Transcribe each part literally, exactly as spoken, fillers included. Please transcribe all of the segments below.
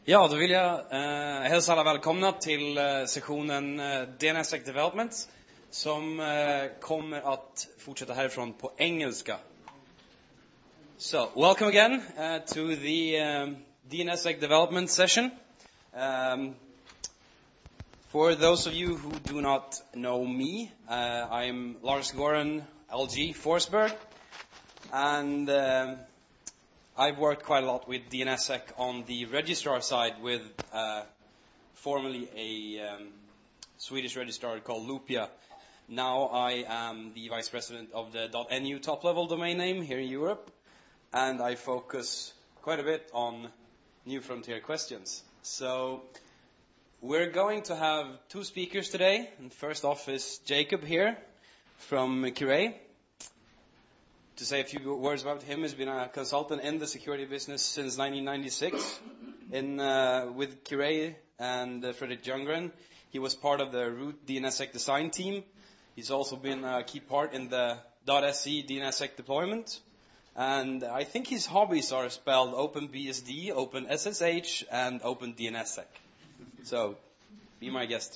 Ja, då vill jag eh, hälsa alla välkomna till eh, sessionen eh, DNSSEC Development som eh, kommer att fortsätta härifrån på engelska. So, welcome again uh, to the um, DNSSEC Development session. Um, for those of you who do not know me, uh, I'm Lars Goran, L G Forsberg, and uh, I've worked quite a lot with DNSSEC on the registrar side with uh, formerly a um, Swedish registrar called Lupia. Now I am the vice president of the .nu top-level domain name here in Europe, and I focus quite a bit on new frontier questions. So we're going to have two speakers today. And first off is Jacob here from Kirei. To say a few words about him, he's been a consultant in the security business since nineteen ninety-six in, uh, with Kirei and uh, Fredrik Ljunggren. He was part of the root DNSSEC design team. He's also been a key part in the .se DNSSEC deployment. And I think his hobbies are spelled OpenBSD, OpenSSH, and OpenDNSSEC. So, be my guest.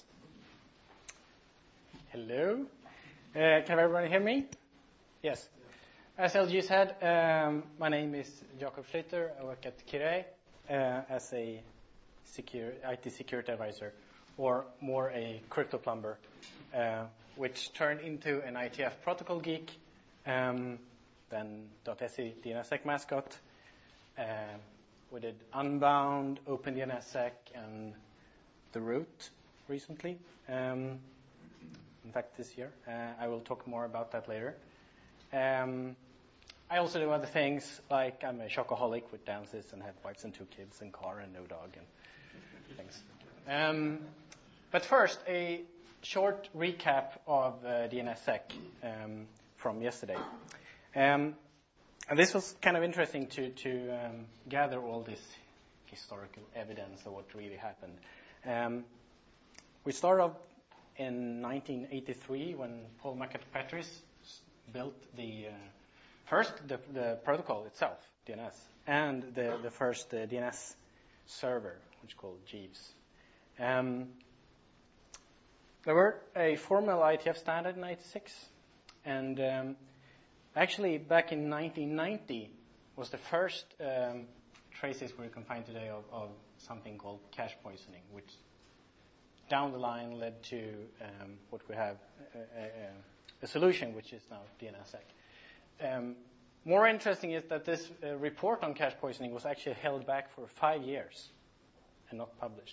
Hello. Uh, can everyone hear me? Yes. As L G said, um, my name is Jakob Schlitter. I work at Kirei uh, as a secure, I T security advisor, or more a crypto plumber, uh, which turned into an I T F protocol geek, um, then .se DNSSEC mascot. Uh, we did Unbound, OpenDNSSEC, and the root recently. Um, in fact, this year. Uh, I will talk more about that later. Um, I also do other things, like I'm a chocoholic with dances and have wives and two kids and car and no dog and things. Um, but first, a short recap of uh, DNSSEC um, from yesterday. Um, and this was kind of interesting to, to um, gather all this historical evidence of what really happened. Um, we started off in nineteen eighty-three when Paul McAfee built the uh, first the, the protocol itself, D N S, and the, the first uh, D N S server, which is called Jeeves. Um, there were a formal I T F standard in ninety-six, and um, actually back in nineteen ninety was the first um, traces we can find today of, of something called cache poisoning, which down the line led to um, what we have a, a, a solution, which is now DNSSEC. Um, more interesting is that this uh, report on cache poisoning was actually held back for five years and not published.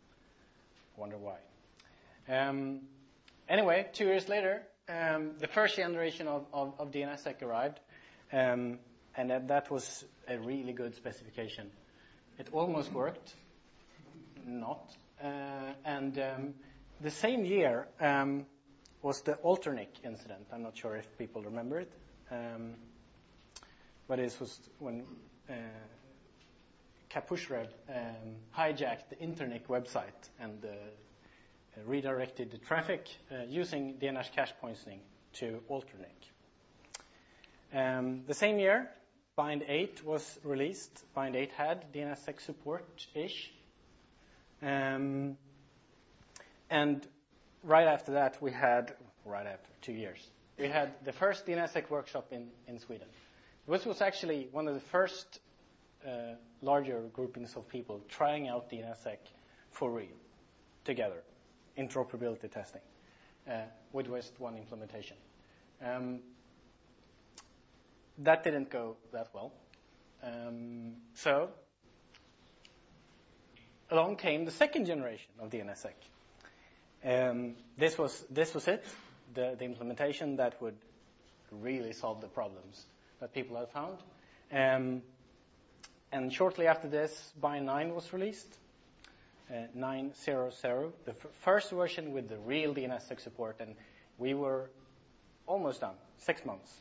I wonder why. Um, anyway, two years later, um, the first generation of, of, of DNSSEC arrived, um, and that, that was a really good specification. It almost worked, not. Uh, and um, the same year um, was the Alternic incident. I'm not sure if people remember it. Um, but it was when uh, Kapushrev um, hijacked the Internic website and uh, redirected the traffic uh, using D N S cache poisoning to Alternic. Um, the same year, Bind eight was released. Bind eight had DNSSEC support-ish. Um, and right after that, we had, right after two years, we had the first DNSSEC workshop in, in Sweden. This was actually one of the first uh, larger groupings of people trying out DNSSEC for real, together, interoperability testing, uh, with West one implementation. Um, that didn't go that well. Um, so, along came the second generation of DNSSEC. Um, this was this was it, the, the implementation that would really solve the problems that people had found. Um, and shortly after this, Bind nine was released, uh, nine point zero, the f- first version with the real DNSSEC support, and we were almost done, six months.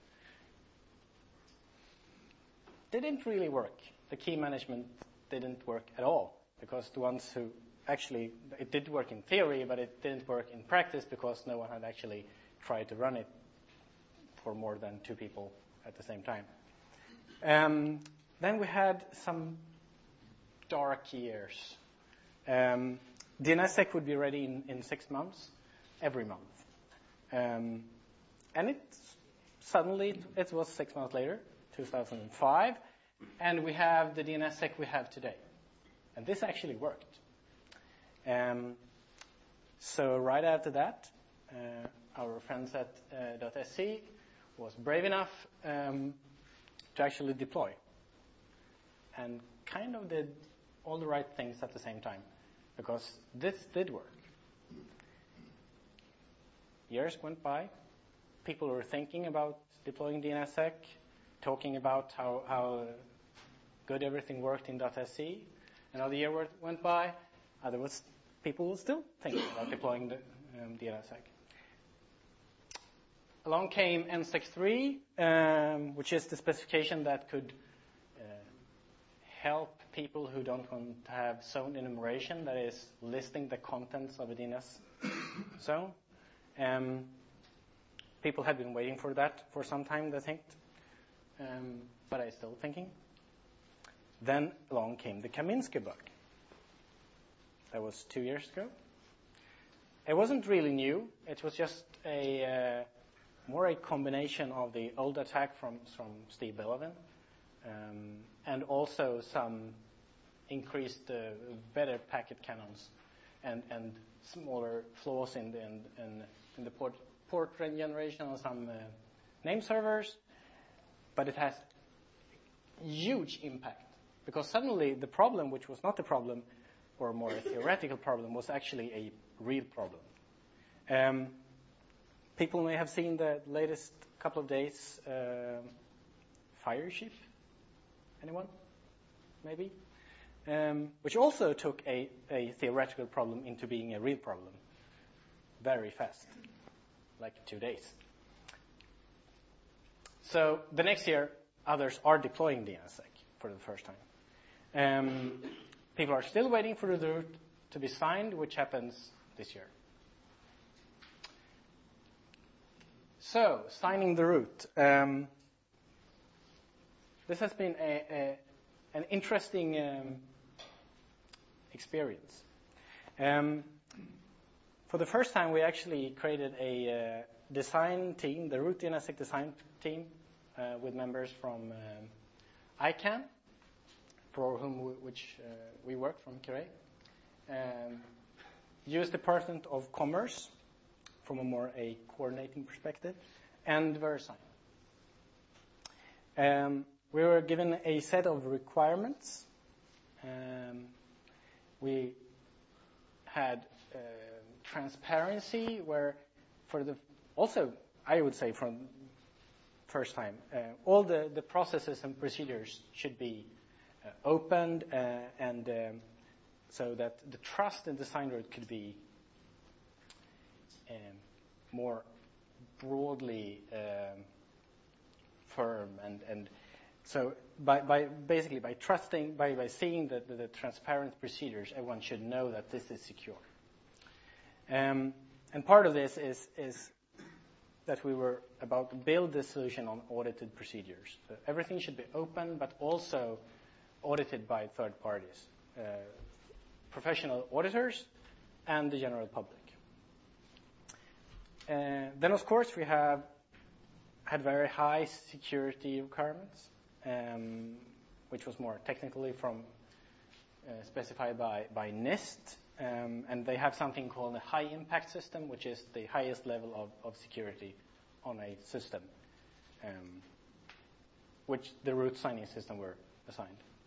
They didn't really work. The key management didn't work at all, because the ones who actually, it did work in theory, but it didn't work in practice because no one had actually tried to run it for more than two people at the same time. Um, then we had some dark years. Um, DNSSEC would be ready in, in six months, every month. Um, and it suddenly, it was six months later, two thousand five, and we have the DNSSEC we have today. And this actually worked. Um, so right after that, uh, our friends at uh, .sc was brave enough um, to actually deploy, and kind of did all the right things at the same time, because this did work. Years went by, people were thinking about deploying DNSSEC, talking about how, how good everything worked in .sc. Another year went by, other was people were still thinking about deploying the um, DNSSEC. Along came N S E C three, um, which is the specification that could uh, help people who don't want to have zone enumeration, that is, listing the contents of a D N S zone. Um, people had been waiting for that for some time, I think, um, but I'm still thinking. Then along came the Kaminsky bug. That was two years ago. It wasn't really new. It was just a uh, more a combination of the old attack from, from Steve Bellevin, um, and also some increased, uh, better packet cannons and, and smaller flaws in the, in, in, in the port, port generation on some uh, name servers. But it has huge impact, because suddenly the problem, which was not a problem, or more a theoretical problem, was actually a real problem. Um, people may have seen the latest couple of days uh, Fireship. Anyone? Maybe? Um, which also took a, a theoretical problem into being a real problem very fast, like two days. So the next year, others are deploying DNSSEC for the first time. Um, people are still waiting for the route to be signed, which happens this year. So, signing the route. Um, this has been a, a, an interesting um, experience. Um, for the first time, we actually created a uh, design team, the route DNSSEC design team, uh, with members from um, I CANN, for whom we, which uh, we work from Curay, um, U S Department of Commerce, from a more a coordinating perspective, and VeriSign. Um, we were given a set of requirements. Um, we had uh, transparency, where for the also I would say from first time uh, all the, the processes and procedures should be uh, opened uh, and um, so that the trust in the sign route could be um, more broadly um, firm, and, and so by, by basically by trusting, by, by seeing the, the, the transparent procedures, everyone should know that this is secure. Um, and part of this is, is that we were about to build this solution on audited procedures. So everything should be open, but also audited by third parties, uh, professional auditors, and the general public. Uh, then, of course, we have had very high security requirements, um, which was more technically from uh, specified by, by NIST, um, and they have something called a high impact system, which is the highest level of, of security on a system, um, which the route signing system were assigned.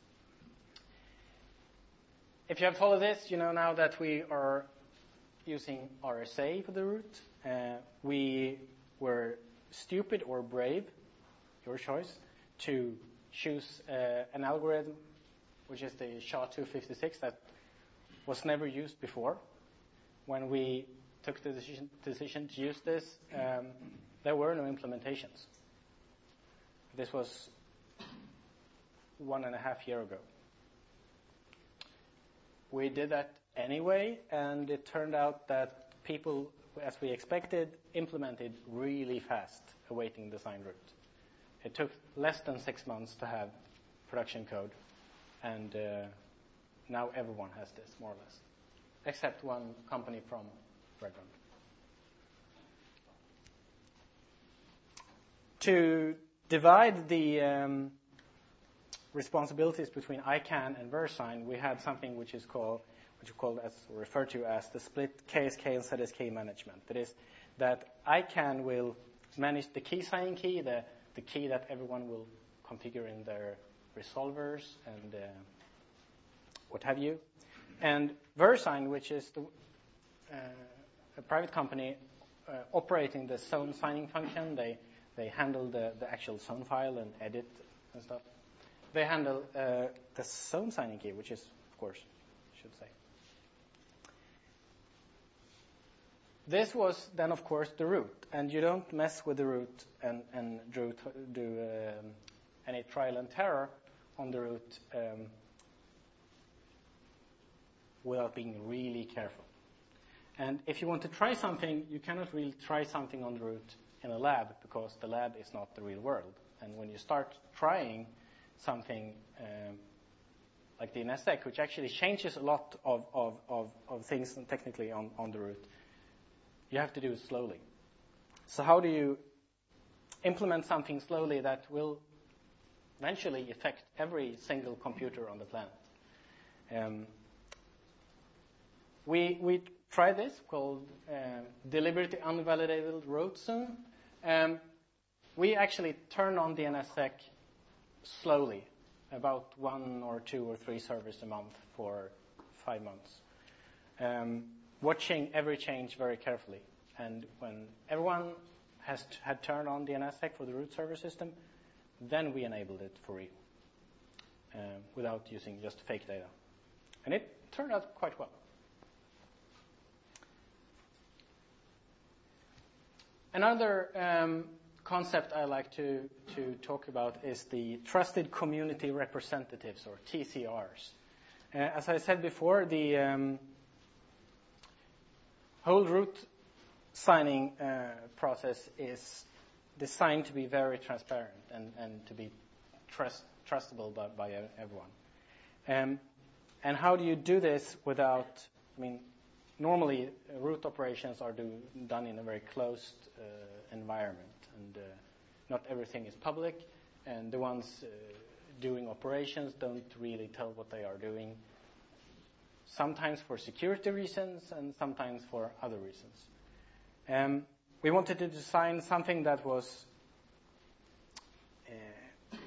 If you have followed this, you know now that we are using R S A for the route. Uh, we were stupid or brave, your choice, to choose uh, an algorithm, which is the S H A two fifty-six, that was never used before. When we took the decision, decision to use this, um, there were no implementations. This was one and a half year ago. We did that anyway, and it turned out that people, as we expected, implemented really fast, awaiting the sign route. It took less than six months to have production code, and uh, now everyone has this, more or less, except one company from Redmond. To divide the um, responsibilities between I CANN and VeriSign, we had something which is called, which is called as referred to as the split K S K and Z S K management. That is, that I CANN will manage the key signing key, the the key that everyone will configure in their resolvers and uh, what have you, and VeriSign, which is the, uh, a private company uh, operating the zone signing function. They they handle the, the actual zone file and edit and stuff. They handle uh, the zone signing key, which is, of course, I should say. This was then, of course, the root, and you don't mess with the root and, and do, do um, any trial and terror on the root um, without being really careful. And if you want to try something, you cannot really try something on the root in a lab because the lab is not the real world. And when you start trying something um, like the N S E C, which actually changes a lot of, of, of, of things technically on, on the root, you have to do it slowly. So how do you implement something slowly that will eventually affect every single computer on the planet? Um, we we tried this called uh, deliberately unvalidated root zone. Um, we actually turn on the N S E C slowly, about one or two or three servers a month for five months. Um, watching every change very carefully. And when everyone has t- had turned on the N S E C for the root server system, then we enabled it for real, uh, without using just fake data. And it turned out quite well. Another um, concept I like to, to talk about is the Trusted Community Representatives, or T C Rs. Uh, as I said before, the um, whole root signing uh, process is designed to be very transparent and, and to be trust, trustable by, by everyone. Um, and how do you do this without, I mean, normally uh, root operations are do, done in a very closed uh, environment, and uh, not everything is public, and the ones uh, doing operations don't really tell what they are doing, sometimes for security reasons and sometimes for other reasons. Um, we wanted to design something that was uh,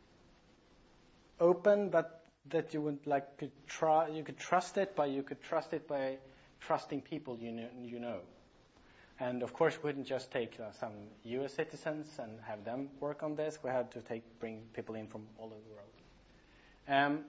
open, but that you would like could try, you could trust it, but you could trust it by trusting people you know. You know. And of course, we didn't just take uh, some U S citizens and have them work on this. We had to take bring people in from all over the world. Um,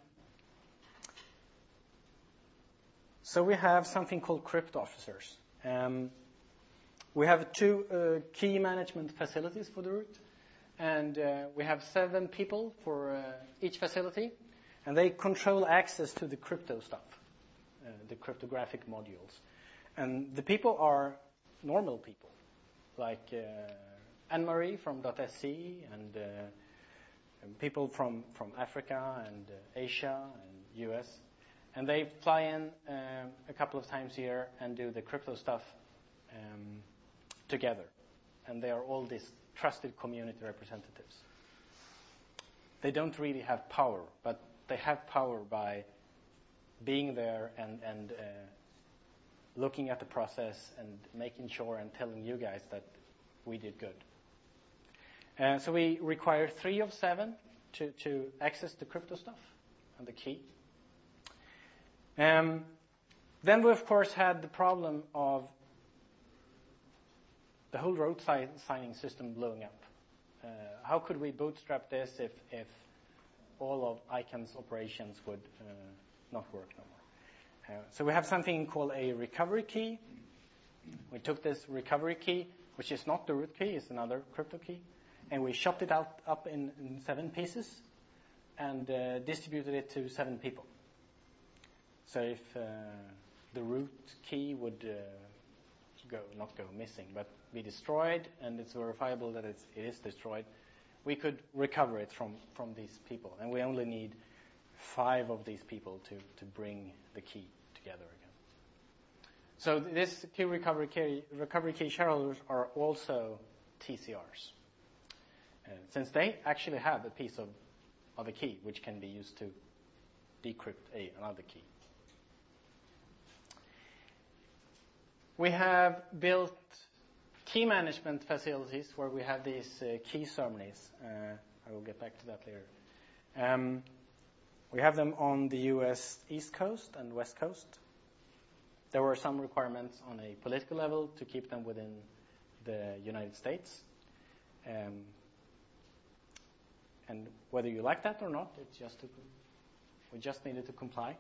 so we have something called crypt officers. Um, we have two uh, key management facilities for the root, and uh, we have seven people for uh, each facility, and they control access to the crypto stuff, uh, the cryptographic modules. And the people are normal people, like uh, Anne-Marie from .sc, and, uh, and people from, from Africa and uh, Asia and U S. And they fly in um, a couple of times a year and do the crypto stuff um, together. And they are all these trusted community representatives. They don't really have power, but they have power by being there and, and uh, looking at the process and making sure and telling you guys that we did good. Uh, so we require three of seven to, to access the crypto stuff and the key. Um, then we, of course, had the problem of the whole road si- signing system blowing up. Uh, how could we bootstrap this if, if all of I CANN's operations would uh, not work no more? Uh, so we have something called a recovery key. We took this recovery key, which is not the root key, it's another crypto key, and we chopped it out up in, in seven pieces and uh, distributed it to seven people. So if uh, the root key would uh, go, not go missing, but be destroyed, and it's verifiable that it's, it is destroyed, we could recover it from, from these people. And we only need five of these people to, to bring the key together again. So this key recovery key, recovery key shareholders are also T C Rs, uh, since they actually have a piece of, of a key which can be used to decrypt a, another key. We have built key management facilities where we have these uh, key ceremonies. Uh, I will get back to that later. Um, we have them on the U S East Coast and West Coast. There were some requirements on a political level to keep them within the United States. Um, and whether you like that or not, it's just to, we just needed to comply.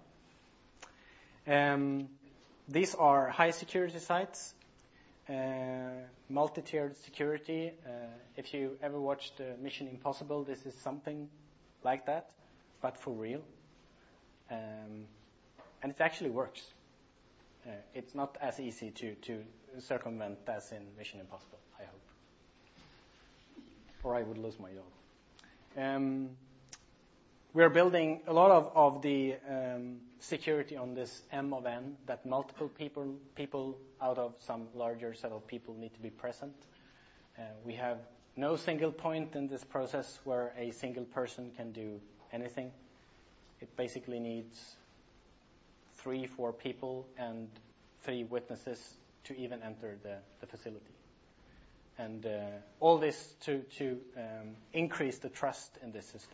Um, these are high security sites. Uh, multi-tiered security. Uh, if you ever watched uh, Mission Impossible, this is something like that, but for real. Um, and it actually works. Uh, it's not as easy to, to circumvent as in Mission Impossible, I hope. Or I would lose my job. Um, we're building a lot of, of the um, security on this M of N, that multiple people, people out of some larger set of people need to be present. Uh, we have no single point in this process where a single person can do anything. It basically needs three, four people and three witnesses to even enter the, the facility. And uh, all this to, to um, increase the trust in this system.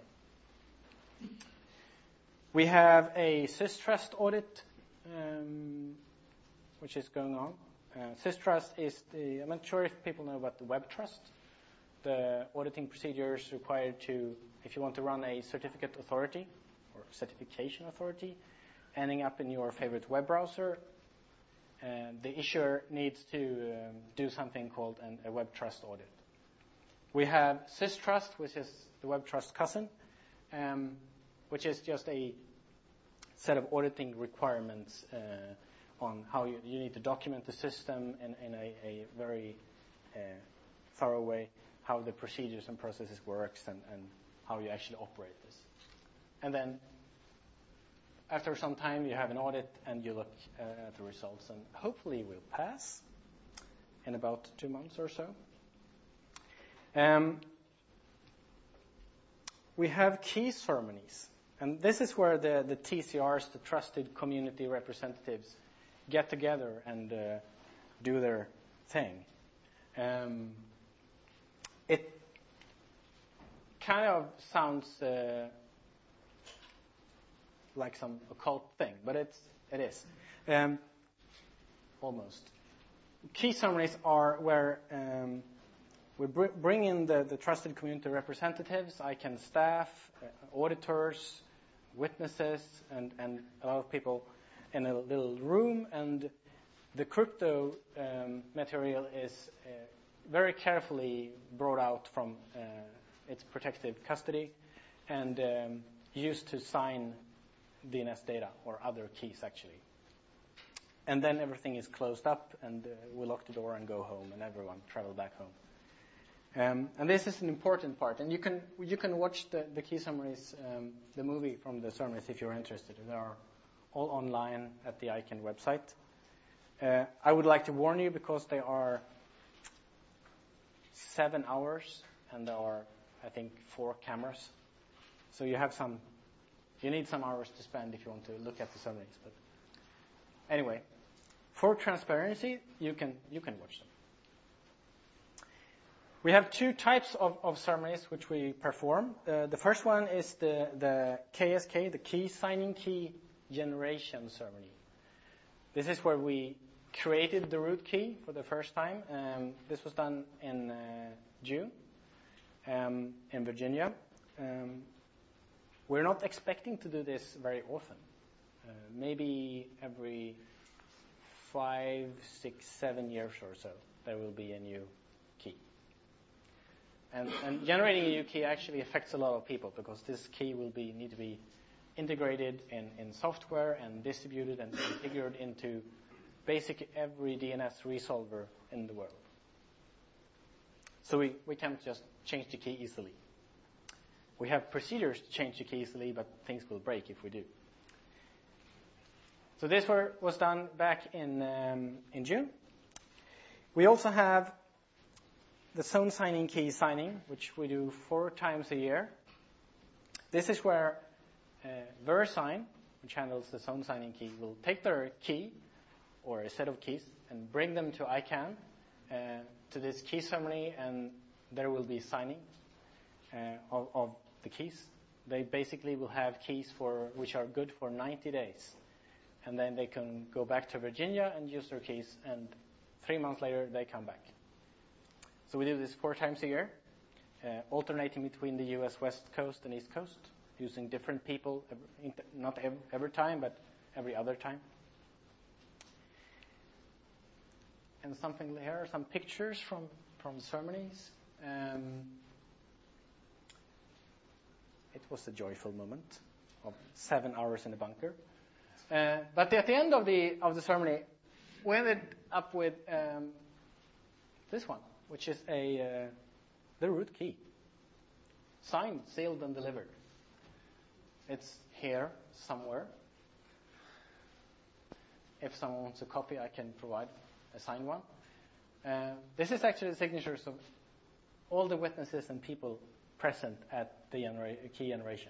We have a SysTrust audit, um, which is going on. Uh, SysTrust is the, I'm not sure if people know about the WebTrust, the auditing procedures required to, if you want to run a certificate authority or certification authority, ending up in your favorite web browser, uh, the issuer needs to um, do something called an, a WebTrust audit. We have SysTrust, which is the WebTrust cousin, um, which is just a set of auditing requirements uh, on how you, you need to document the system in, in a, a very uh, thorough way, how the procedures and processes works, and, and how you actually operate this. And then after some time, you have an audit, and you look uh, at the results, and hopefully we'll pass in about two months or so. Um, we have key ceremonies. And this is where the, the T C Rs, the trusted community representatives, get together and uh, do their thing. Um, it kind of sounds uh, like some occult thing, but it's, it is. Um, almost. Key ceremonies are where um, we br- bring in the, the trusted community representatives, I C A N staff, uh, auditors, witnesses, and, and a lot of people in a little room, and the crypto um, material is uh, very carefully brought out from uh, its protective custody and um, used to sign D N S data or other keys, actually. And then everything is closed up, and uh, we lock the door and go home, and everyone travel back home. Um, and this is an important part. And you can you can watch the, the key summaries, um, the movie from the ceremonies if you're interested. They are all online at the I C A N website. Uh, I would like to warn you because they are seven hours, and there are, I think, four cameras. So you have some, you need some hours to spend if you want to look at the ceremonies. But anyway, for transparency, you can you can watch them. We have two types of, of ceremonies which we perform. Uh, the first one is the, the K S K, the key signing key generation ceremony. This is where we created the root key for the first time. Um, this was done in uh, June um, in Virginia. Um, we're not expecting to do this very often. Uh, maybe every five, six, seven years or so, there will be a new key. And, and generating a new key actually affects a lot of people because this key will be need to be integrated in, in software and distributed and configured into basically every D N S resolver in the world. So we, we can't just change the key easily. we have procedures to change the key easily, but things will break if we do. So this were, was done back in um, in June. We also have the zone signing key signing, which we do four times a year. This is where uh, VeriSign, which handles the zone signing key, will take their key or a set of keys and bring them to I CANN uh, to this key ceremony, and there will be signing uh, of, of the keys. They basically will have keys for which are good for ninety days. And then they can go back to Virginia and use their keys, and three months later they come back. So we do this four times a year, uh, alternating between the U S West Coast and East Coast, using different people, every, not every, every time, but every other time. And something here, some pictures from, from ceremonies. Um, it was a joyful moment of seven hours in the bunker. Uh, but at the end of the of the ceremony, we ended up with um, this one, which is a uh, the root key, signed, sealed, and delivered. It's here somewhere. If someone wants a copy, I can provide a signed one. Uh, this is actually the signatures of all the witnesses and people present at the genera- key generation.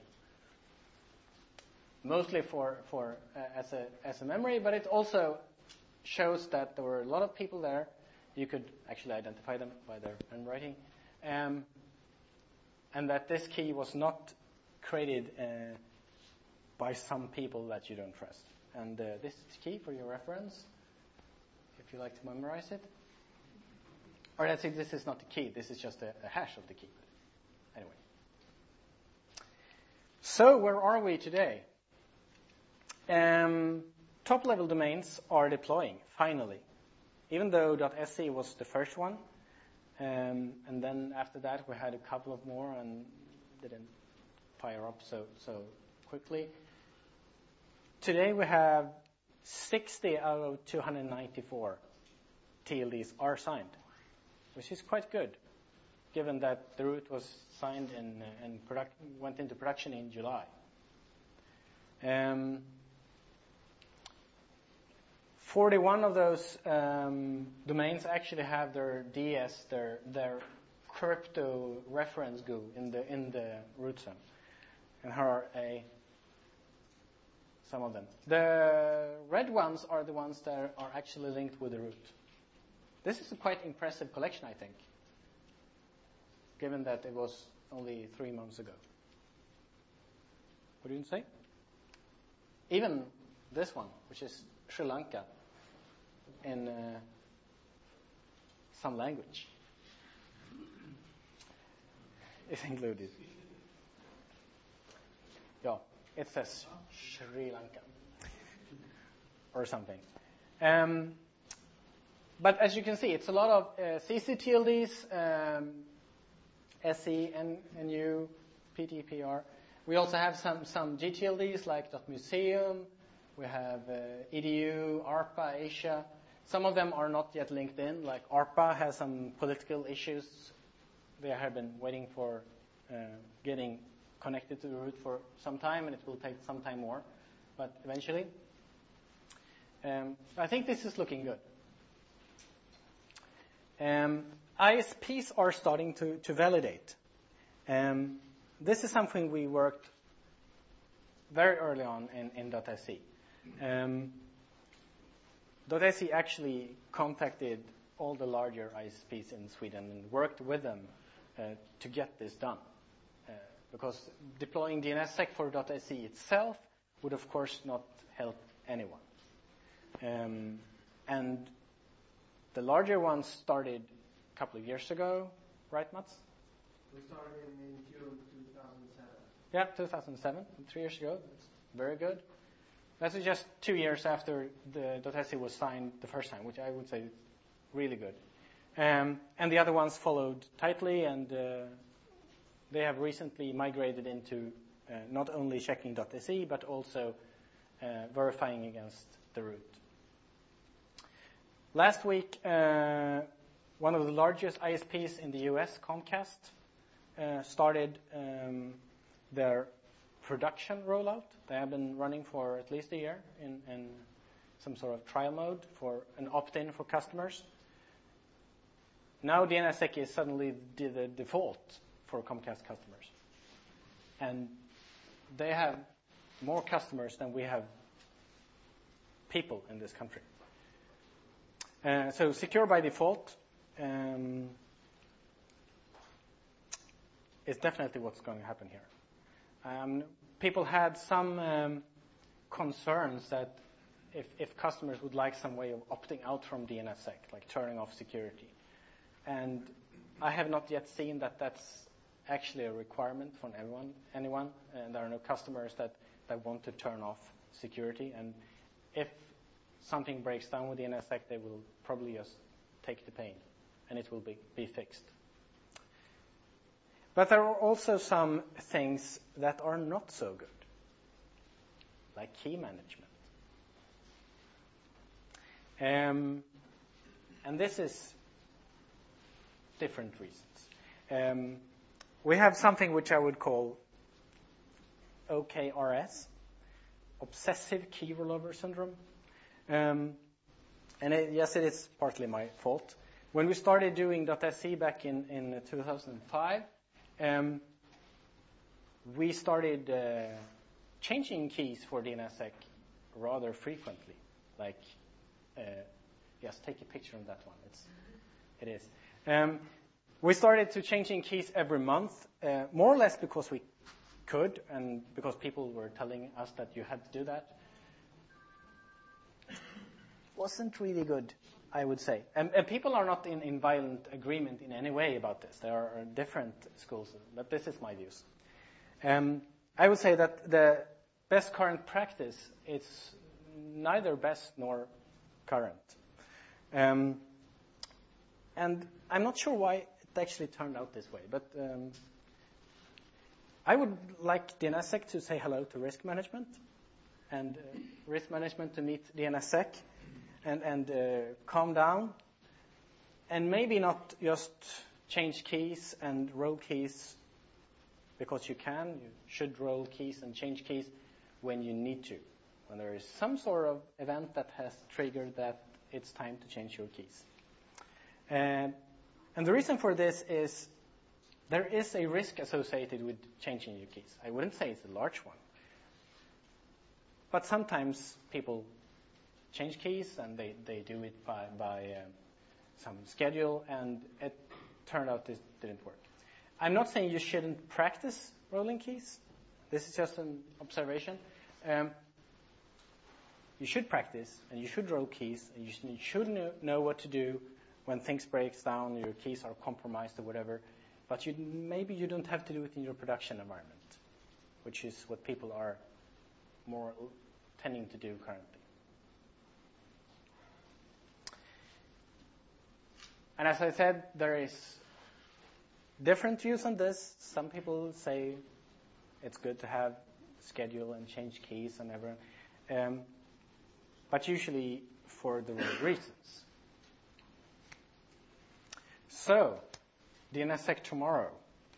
Mostly for, for uh, as a as a memory, but it also shows that there were a lot of people there. You could actually identify them by their handwriting, um, and that this key was not created uh, by some people that you don't trust. And uh, this is the key for your reference, if you like to memorize it. Or let's say this is not the key. This is just a, a hash of the key. Anyway. So where are we today? Um, top-level domains are deploying, finally, even though .se was the first one. Um, and then after that, we had a couple of more and didn't fire up so, so quickly. Today, we have sixty out of two hundred ninety-four T L Ds are signed, which is quite good, given that the root was signed in, uh, and product, went into production in July. Um, forty-one of those um, domains actually have their D S, their their crypto reference G U in the in the root zone, and here are a some of them. The red ones are the ones that are actually linked with the root. This is a quite impressive collection, I think, given that it was only three months ago. What do you say? Even this one, which is Sri Lanka, in uh, some language, is included. Yeah, it says Sri Lanka or something. Um, but as you can see, it's a lot of uh, C C T L Ds, um, S E, N U, P T P R. We also have some, some G T L Ds like .museum. We have uh, E D U, ARPA, Asia. Some of them are not yet linked in, like ARPA has some political issues. They have been waiting for uh, getting connected to the root for some time, and it will take some time more, but eventually. Um, I think this is looking good. Um, I S Ps are starting to, to validate. Um, this is something we worked very early on in, in .se. Um, .se actually contacted all the larger I S Ps in Sweden and worked with them uh, to get this done. Uh, because deploying DNSSEC for .se itself would, of course, not help anyone. Um, and the larger ones started a couple of years ago, right, Mats? We started in June two thousand seven. Yeah, two thousand seven, three years ago. That's very good. That's just two years after the .se was signed the first time, which I would say is really good. Um, and the other ones followed tightly, and uh, they have recently migrated into uh, not only checking .se, but also uh, verifying against the root. Last week, uh, one of the largest I S Ps in the U S, Comcast, uh, started um, their production rollout. They have been running for at least a year in, in some sort of trial mode for an opt-in for customers. Now DNSSEC is suddenly the, the default for Comcast customers. And they have more customers than we have people in this country. Uh, so secure by default um, is definitely what's going to happen here. Um, people had some um, concerns that if, if customers would like some way of opting out from DNSSEC, like turning off security. And I have not yet seen that that's actually a requirement from everyone, anyone. And there are no customers that, that want to turn off security. And if something breaks down with DNSSEC, they will probably just take the pain, and it will be, be fixed. But there are also some things that are not so good, like key management. Um, and this is different reasons. Um, we have something which I would call O K R S, Obsessive Key Rollover Syndrome. Um, and it, yes, it is partly my fault. When we started doing .se back in, in two thousand five, um, we started uh, changing keys for DNSSEC rather frequently. Like, uh, yes, take a picture of that one. It's, it is. Um, we started to changing keys every month, uh, more or less because we could and because people were telling us that you had to do that. Wasn't really good, I would say. And, and people are not in, in violent agreement in any way about this. There are different schools, but this is my views. Um, I would say that the best current practice is neither best nor current. Um, and I'm not sure why it actually turned out this way, but um, I would like DNSSEC to say hello to risk management, and uh, risk management to meet DNSSEC. And, and uh, calm down, and maybe not just change keys and roll keys because you can. You should roll keys and change keys when you need to, when there is some sort of event that has triggered that it's time to change your keys. And, and the reason for this is there is a risk associated with changing your keys. I wouldn't say it's a large one, but sometimes people change keys, and they, they do it by, by um, some schedule, and it turned out this didn't work. I'm not saying you shouldn't practice rolling keys. This is just an observation. Um, you should practice, and you should roll keys, and you should, you should know, know what to do when things breaks down, your keys are compromised or whatever, but you, maybe you don't have to do it in your production environment, which is what people are more tending to do currently. And as I said, there is different views on this. Some people say it's good to have schedule and change keys and everything, um, but usually for the wrong reasons. So, DNSSEC tomorrow.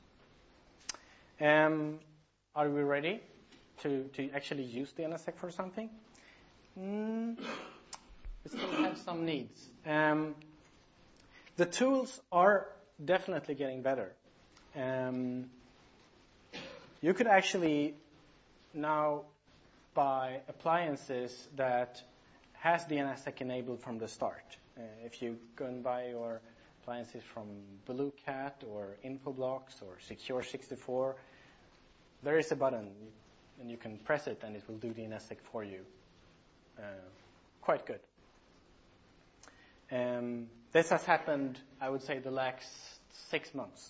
Um, are we ready to, to actually use DNSSEC for something? Mm, we still have some needs. Um, The tools are definitely getting better. Um, you could actually now buy appliances that has DNSSEC enabled from the start. Uh, if you go and buy your appliances from BlueCat or Infoblox or Secure sixty-four, there is a button, and you can press it, and it will do DNSSEC for you. Uh, quite good. Um, this has happened, I would say, the last six months.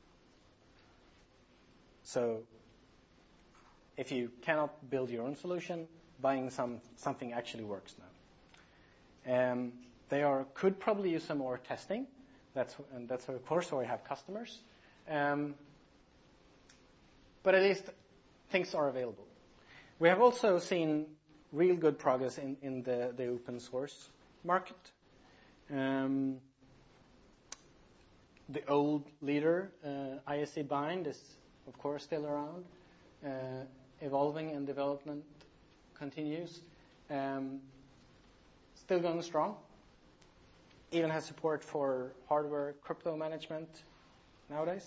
So if you cannot build your own solution, buying some something actually works now. Um, they are could probably use some more testing. That's and that's of course why we have customers. Um, but at least things are available. We have also seen real good progress in, in the, the open source market. Um, the old leader, uh, I S C Bind, is of course still around. uh, evolving and development continues. Um, still going strong. Even has support for hardware crypto management nowadays.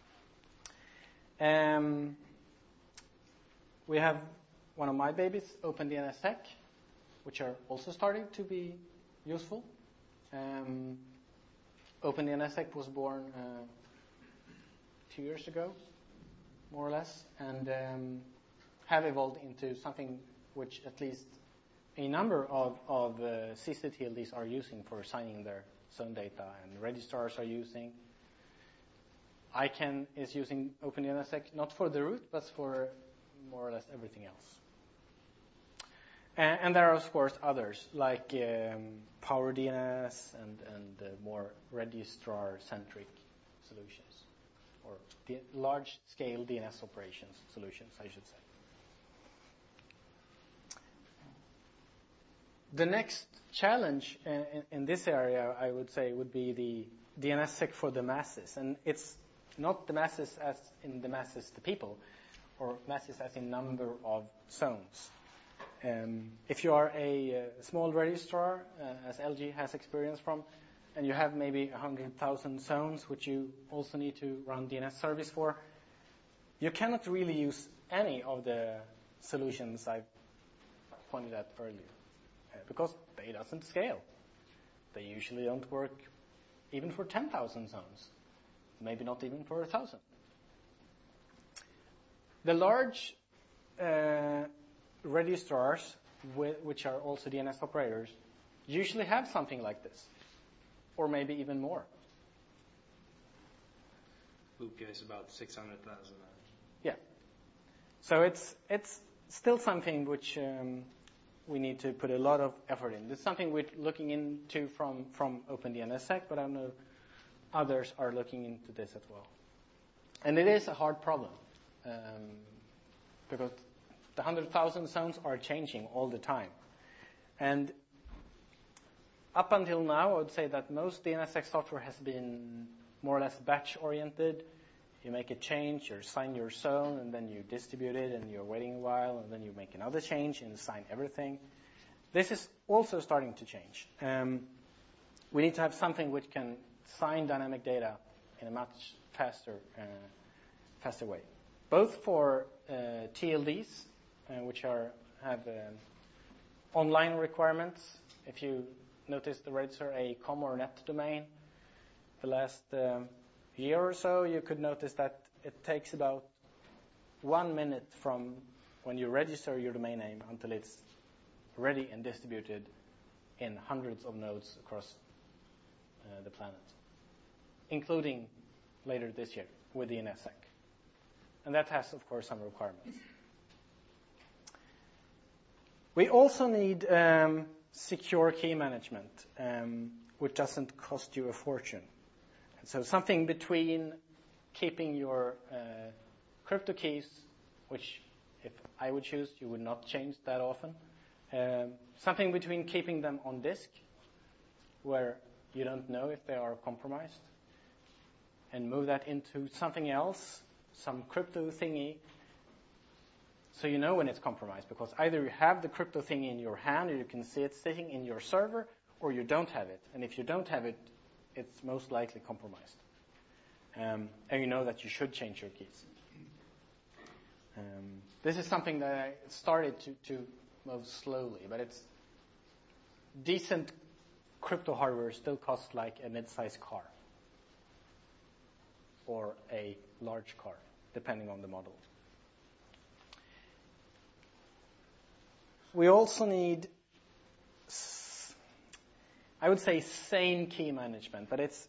Um, we have one of my babies, OpenDNSSec, which are also starting to be useful. Um, OpenDNSSec was born uh, two years ago, more or less, and um, have evolved into something which at least a number of, of uh, C C T L Ds are using for signing their zone data, and registrars are using. I C A N is using OpenDNSSec not for the root, but for more or less everything else. And, and there are, of course, others, like um, PowerDNS and, and uh, more registrar-centric solutions, or the large-scale D N S operations solutions, I should say. The next challenge in, in this area, I would say, would be the DNSSEC for the masses. And it's not the masses as in the masses, the people, or masses as in number of zones. Um, if you are a, a small registrar, uh, as L G has experience from, and you have maybe one hundred thousand zones, which you also need to run D N S service for, you cannot really use any of the solutions I've pointed at earlier, uh, because they doesn't scale. They usually don't work even for ten thousand zones, maybe not even for one thousand. The large uh, registrars, which are also D N S operators, usually have something like this, or maybe even more. Luca is about six hundred thousand. Yeah. So it's it's still something which um, we need to put a lot of effort in. This is something we're looking into from, from OpenDNSSEC, but I know others are looking into this as well. And it is a hard problem, um, because the one hundred thousand zones are changing all the time. And up until now, I would say that most DNSSEC software has been more or less batch-oriented. You make a change, you sign your zone, and then you distribute it, and you're waiting a while, and then you make another change and sign everything. This is also starting to change. Um, we need to have something which can sign dynamic data in a much faster, uh, faster way, both for uh, T L Ds, uh, which are have um, online requirements. If you notice the register a com or net domain, the last um, year or so, you could notice that it takes about one minute from when you register your domain name until it's ready and distributed in hundreds of nodes across uh, the planet, including later this year with DNSSEC. And that has, of course, some requirements. We also need um, secure key management, um, which doesn't cost you a fortune. So something between keeping your uh, crypto keys, which if I would choose, you would not change that often. Um, something between keeping them on disk, where you don't know if they are compromised, and move that into something else, some crypto thingy, so you know when it's compromised, because either you have the crypto thingy in your hand, or you can see it sitting in your server, or you don't have it. And if you don't have it, it's most likely compromised. Um, and you know that you should change your keys. Um, this is something that I started to, to move slowly, but it's decent crypto hardware still costs like a mid-sized car or a large car, depending on the model. We also need, I would say, sane key management, but it's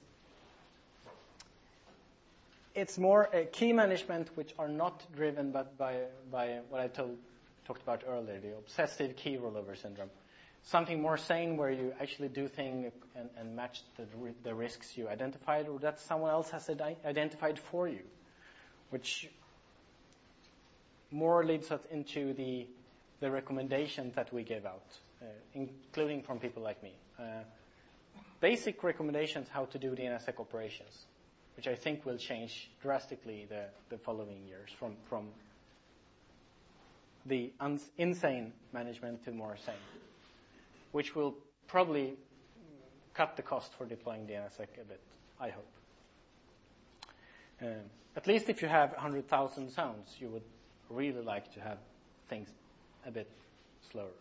it's more a key management which are not driven but by by what I told, talked about earlier, the obsessive key rollover syndrome. Something more sane where you actually do things and, and match the, the risks you identified, or that someone else has identified for you, which more leads us into the the recommendations that we give out, uh, including from people like me. Uh, basic recommendations how to do DNSSEC operations, which I think will change drastically the, the following years from, from the uns- insane management to more sane, which will probably cut the cost for deploying DNSSEC a bit, I hope. Um, at least if you have one hundred thousand zones, you would really like to have things a bit slower.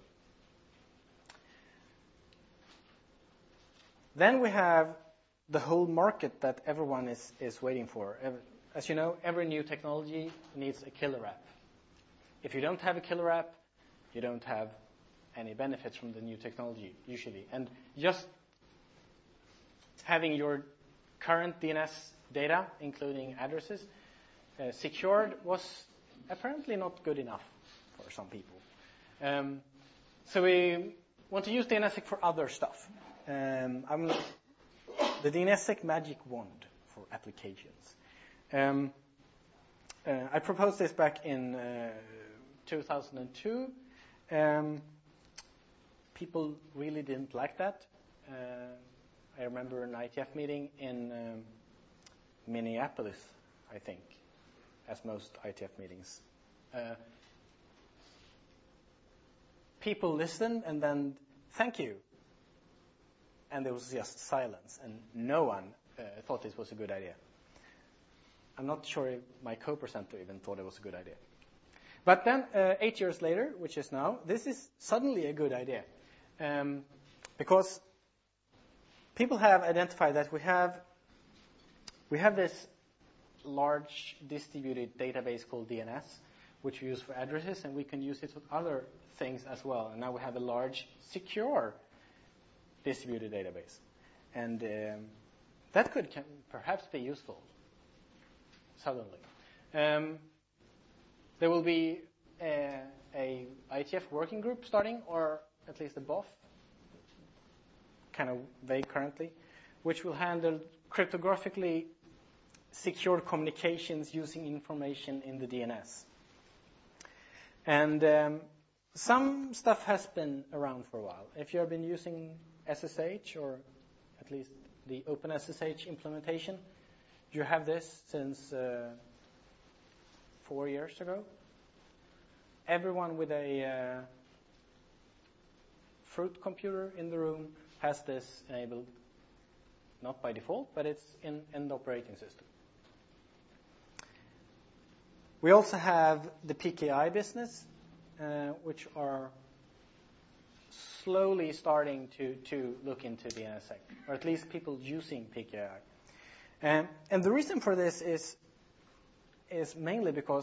Then we have the whole market that everyone is, is waiting for. As you know, every new technology needs a killer app. If you don't have a killer app, you don't have any benefits from the new technology, usually. And just having your current D N S data, including addresses, uh, secured was apparently not good enough for some people. Um, so we want to use DNSSEC for other stuff. Um, I'm the DNSSEC magic wand for applications. Um, uh, I proposed this back in uh, two thousand two. Um, people really didn't like that. Uh, I remember an I T F meeting in um, Minneapolis, I think, as most I T F meetings. Uh, people listened and then, thank you. And there was just silence, and no one uh, thought this was a good idea. I'm not sure if my co-presenter even thought it was a good idea. But then, uh, eight years later, which is now, this is suddenly a good idea. Um, because people have identified that we have we have this large distributed database called D N S, which we use for addresses, and we can use it with other things as well. And now we have a large, secure distributed database. And um, that could can perhaps be useful suddenly. Um, there will be a, a I T F working group starting, or at least a B O F, kind of vague currently, which will handle cryptographically secured communications using information in the D N S. And um, some stuff has been around for a while. If you have been using S S H, or at least the OpenSSH implementation, you have this since uh, four years ago. Everyone with a uh, fruit computer in the room has this enabled, not by default, but it's in, in the operating system. We also have the P K I business, uh, which are slowly starting to, to look into DNSSEC, or at least people using P K I. Um, and the reason for this is, is mainly because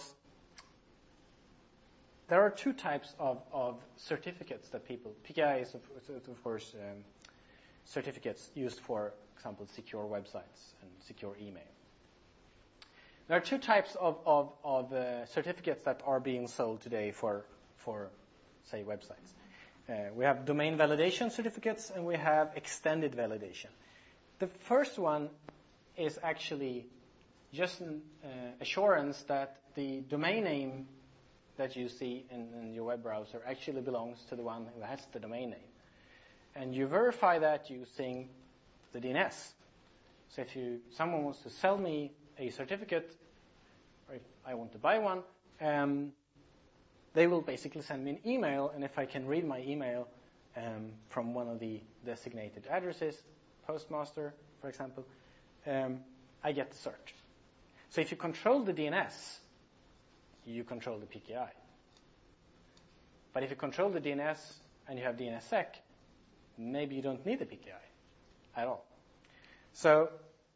there are two types of, of certificates that people, P K I is of, of course um, certificates used for example, secure websites and secure email. There are two types of, of, of uh, certificates that are being sold today for, for say, websites. Uh, we have domain validation certificates, and we have extended validation. The first one is actually just an uh, assurance that the domain name that you see in, in your web browser actually belongs to the one who has the domain name. And you verify that using the D N S. So if you, someone wants to sell me a certificate, or if I want to buy one, um, they will basically send me an email, and if I can read my email um, from one of the designated addresses, Postmaster, for example, um, I get the cert. So if you control the D N S, you control the P K I. But if you control the D N S and you have DNSSEC, maybe you don't need the P K I at all. So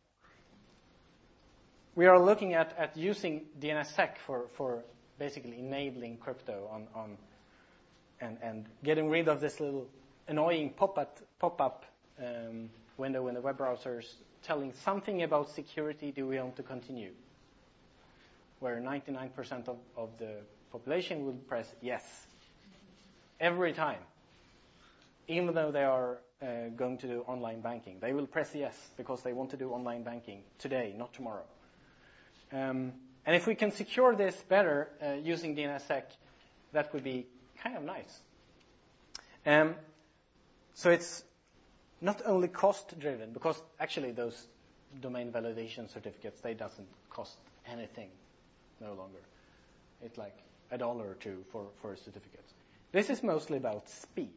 we are looking at, at using DNSSEC for, for basically enabling crypto on, on and, and getting rid of this little annoying pop-up, pop-up um, window in the web browsers telling something about security. Do we want to continue? Where ninety-nine percent of, of the population will press yes every time, even though they are uh, going to do online banking. They will press yes because they want to do online banking today, not tomorrow. Um, and if we can secure this better uh, using DNSSEC, that would be kind of nice. Um, so it's not only cost-driven, because actually those domain validation certificates, they doesn't cost anything no longer. It's like a dollar or two for, for a certificate. This is mostly about speed.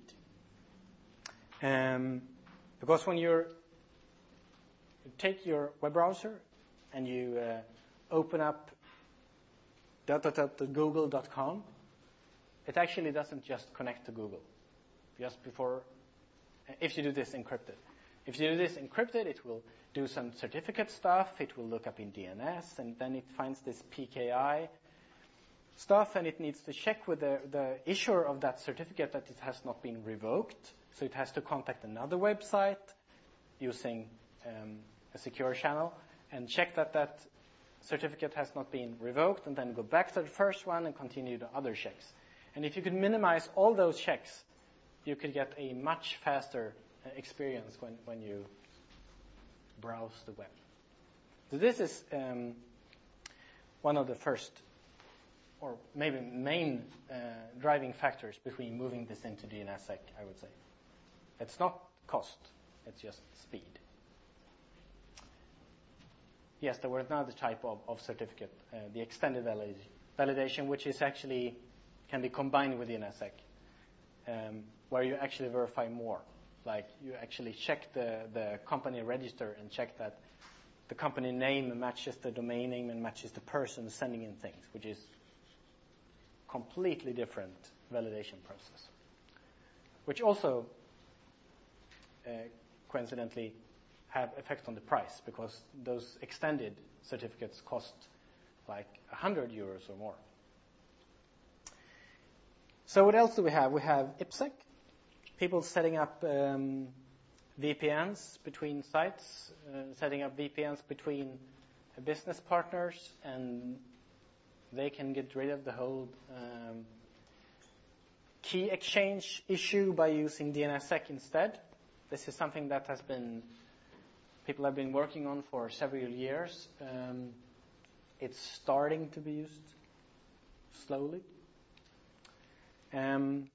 Um, because when you're, you take your web browser and you uh, open up dot dot dot dot google dot com, it actually doesn't just connect to Google. Just before, if you do this encrypted. If you do this encrypted, it will do some certificate stuff, it will look up in D N S, and then it finds this P K I stuff, and it needs to check with the, the issuer of that certificate that it has not been revoked. So it has to contact another website using um, a secure channel and check that that certificate has not been revoked, and then go back to the first one and continue the other checks. And if you could minimize all those checks, you could get a much faster experience when, when you browse the web. So this is um, one of the first, or maybe main uh, driving factors between moving this into DNSSEC, I would say. It's not cost, it's just speed. Yes, there was another type of, of certificate, uh, the extended valid- validation, which is actually can be combined with DNSSEC, um, where you actually verify more. Like you actually check the, the company register and check that the company name matches the domain name and matches the person sending in things, which is completely different validation process, which also uh, coincidentally have effect on the price, because those extended certificates cost like one hundred euros or more. So what else do we have? We have IPsec, people setting up um, V P Ns between sites, uh, setting up V P Ns between uh, business partners, and they can get rid of the whole um, key exchange issue by using DNSSEC instead. This is something that has been people have been working on for several years. Um, it's starting to be used slowly. Um,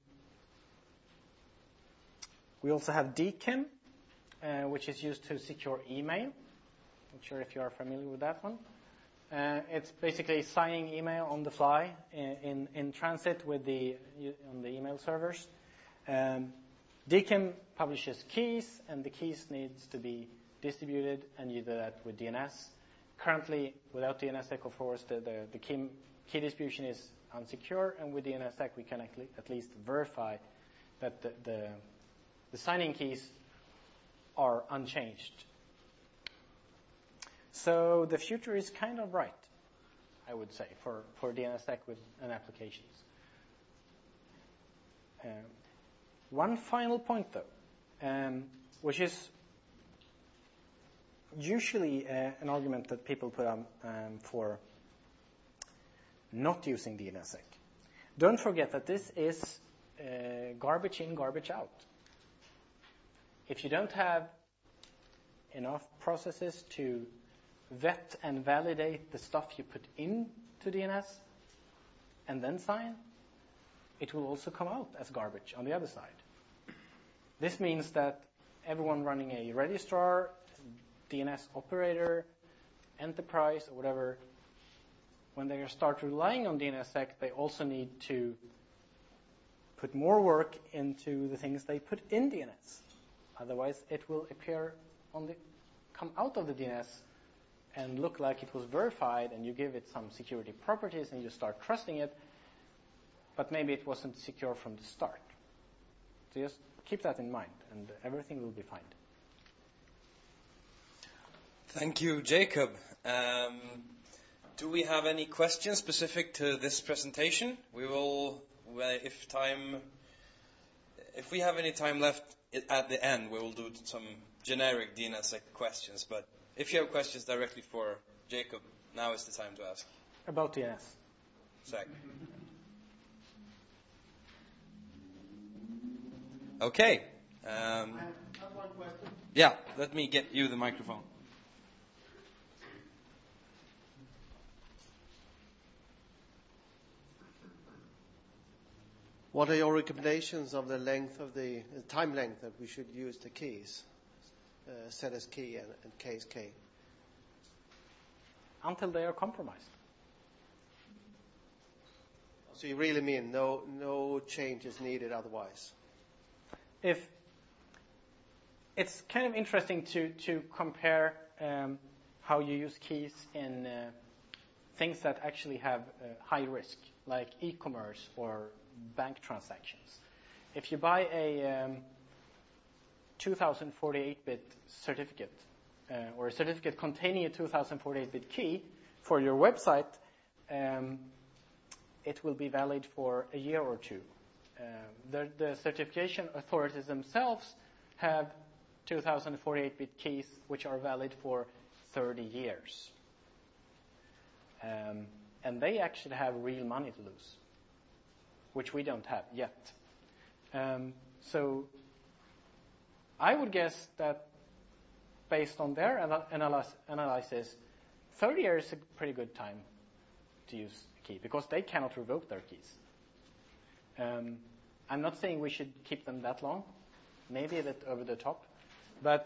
we also have D K I M, uh, which is used to secure email. Not sure if you are familiar with that one. Uh, it's basically signing email on the fly in, in, in transit with the on the email servers. Um, D K I M publishes keys, and the keys needs to be distributed, and you do that with D N S. Currently, without DNSSEC, of course, the, the, the key, key distribution is unsecure, and with DNSSEC, we can at least verify that the, the, the signing keys are unchanged. So the future is kind of bright, I would say, for, for DNSSEC with and applications. Um, one final point, though, um, which is usually uh, an argument that people put on um, for not using DNSSEC. Don't forget that this is uh, garbage in, garbage out. If you don't have enough processes to vet and validate the stuff you put into D N S and then sign, it will also come out as garbage on the other side. This means that everyone running a registrar, D N S operator, enterprise, or whatever, when they start relying on DNSSEC, they also need to put more work into the things they put in D N S. Otherwise, it will appear on the, come out of the D N S and look like it was verified, and you give it some security properties and you start trusting it, but maybe it wasn't secure from the start. So just keep that in mind, and everything will be fine. Thank you, Jacob. Um, do we have any questions specific to this presentation? We will, if time, if we have any time left at the end, we will do some generic DNSSEC questions. But if you have questions directly for Jacob, now is the time to ask. About D N S. Zach. Okay. Um, I have one question. yeah, let me get you the microphone. What are your recommendations of the length of the, the time length that we should use the keys, uh, set as key and, and case key? Until they are compromised. So you really mean no no change is needed otherwise? If it's kind of interesting to to compare um, how you use keys in uh, things that actually have uh, high risk, like e-commerce or bank transactions. If you buy a um, two thousand forty-eight bit certificate uh, or a certificate containing a two thousand forty-eight bit key for your website, um, it will be valid for a year or two. Uh, the, the certification authorities themselves have two thousand forty-eight bit keys which are valid for thirty years. Um, and they actually have real money to lose, which we don't have yet. Um, so I would guess that based on their analysis, analysis, thirty years is a pretty good time to use a key because they cannot revoke their keys. Um, I'm not saying we should keep them that long, maybe a bit over the top, but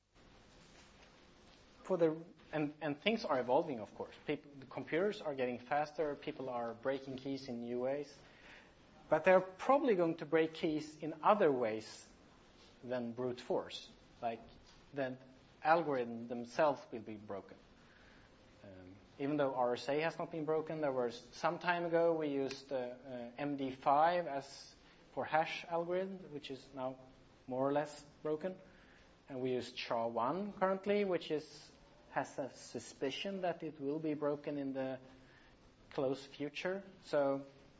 for the and, and things are evolving, of course. People, the computers are getting faster. People are breaking keys in new ways, but they're probably going to break keys in other ways than brute force, like the algorithm themselves will be broken. Um, even though R S A has not been broken, there was some time ago we used uh, uh, M D five as for hash algorithm, which is now more or less broken, and we use S H A one currently, which is has a suspicion that it will be broken in the close future. So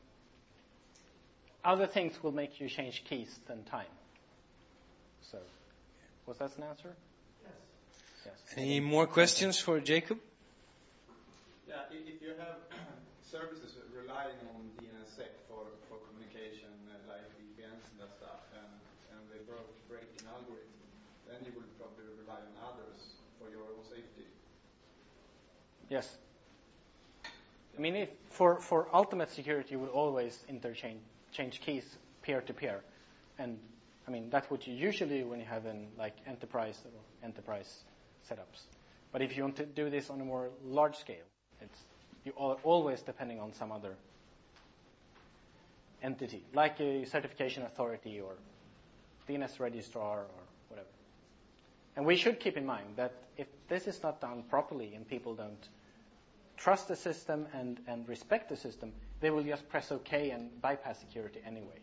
other things will make you change keys than time. So, was that an answer? Yes. Yes. Any more questions for Jacob? Yeah, if you have services relying on D N S S E C for, for communication, uh, like V P Ns and that stuff, and, and they broke breaking algorithm, then you will probably rely on others for your own safety. Yes. I mean, if, for, for ultimate security, you will always interchange change keys peer-to-peer. And, I mean, that's what you usually do when you have an, like, enterprise or enterprise setups. But if you want to do this on a more large scale, it's you are always depending on some other entity, like a certification authority or D N S registrar or whatever. And we should keep in mind that if this is not done properly and people don't trust the system and, and respect the system, they will just press OK and bypass security anyway.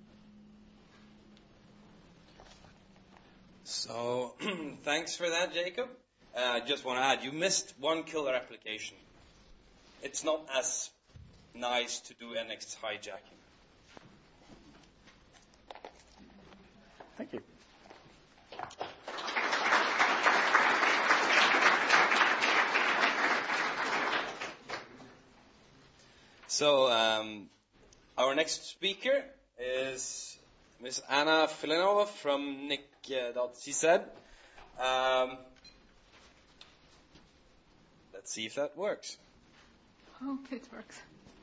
So, thanks for that, Jacob. I uh, just want to add, you missed one killer application. It's not as nice to do N X hijacking. Thank you. So, um, our next speaker is Miss Anna Filinova from N I C dot C Z. Um, let's see if that works. I hope it works.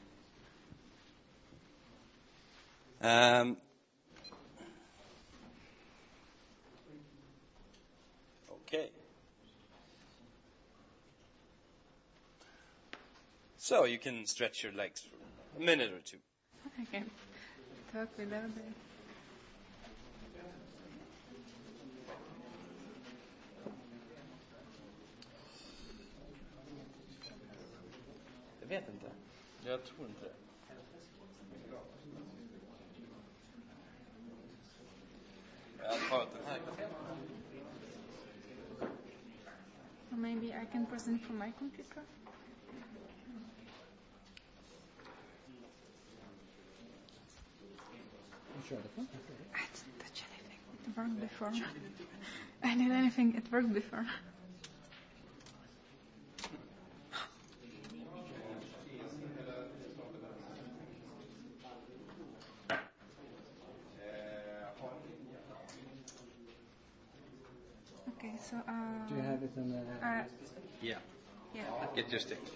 Um, okay. So you can stretch your legs for a minute or two. I can talk without it. Jag vet inte. Jag tror inte det. Jag tar den här. Or maybe I can present from my computer. I didn't touch anything. It worked before. I did anything. It worked before. Okay, so uh, Do you have it in the... uh Yeah. yeah. Get your stick.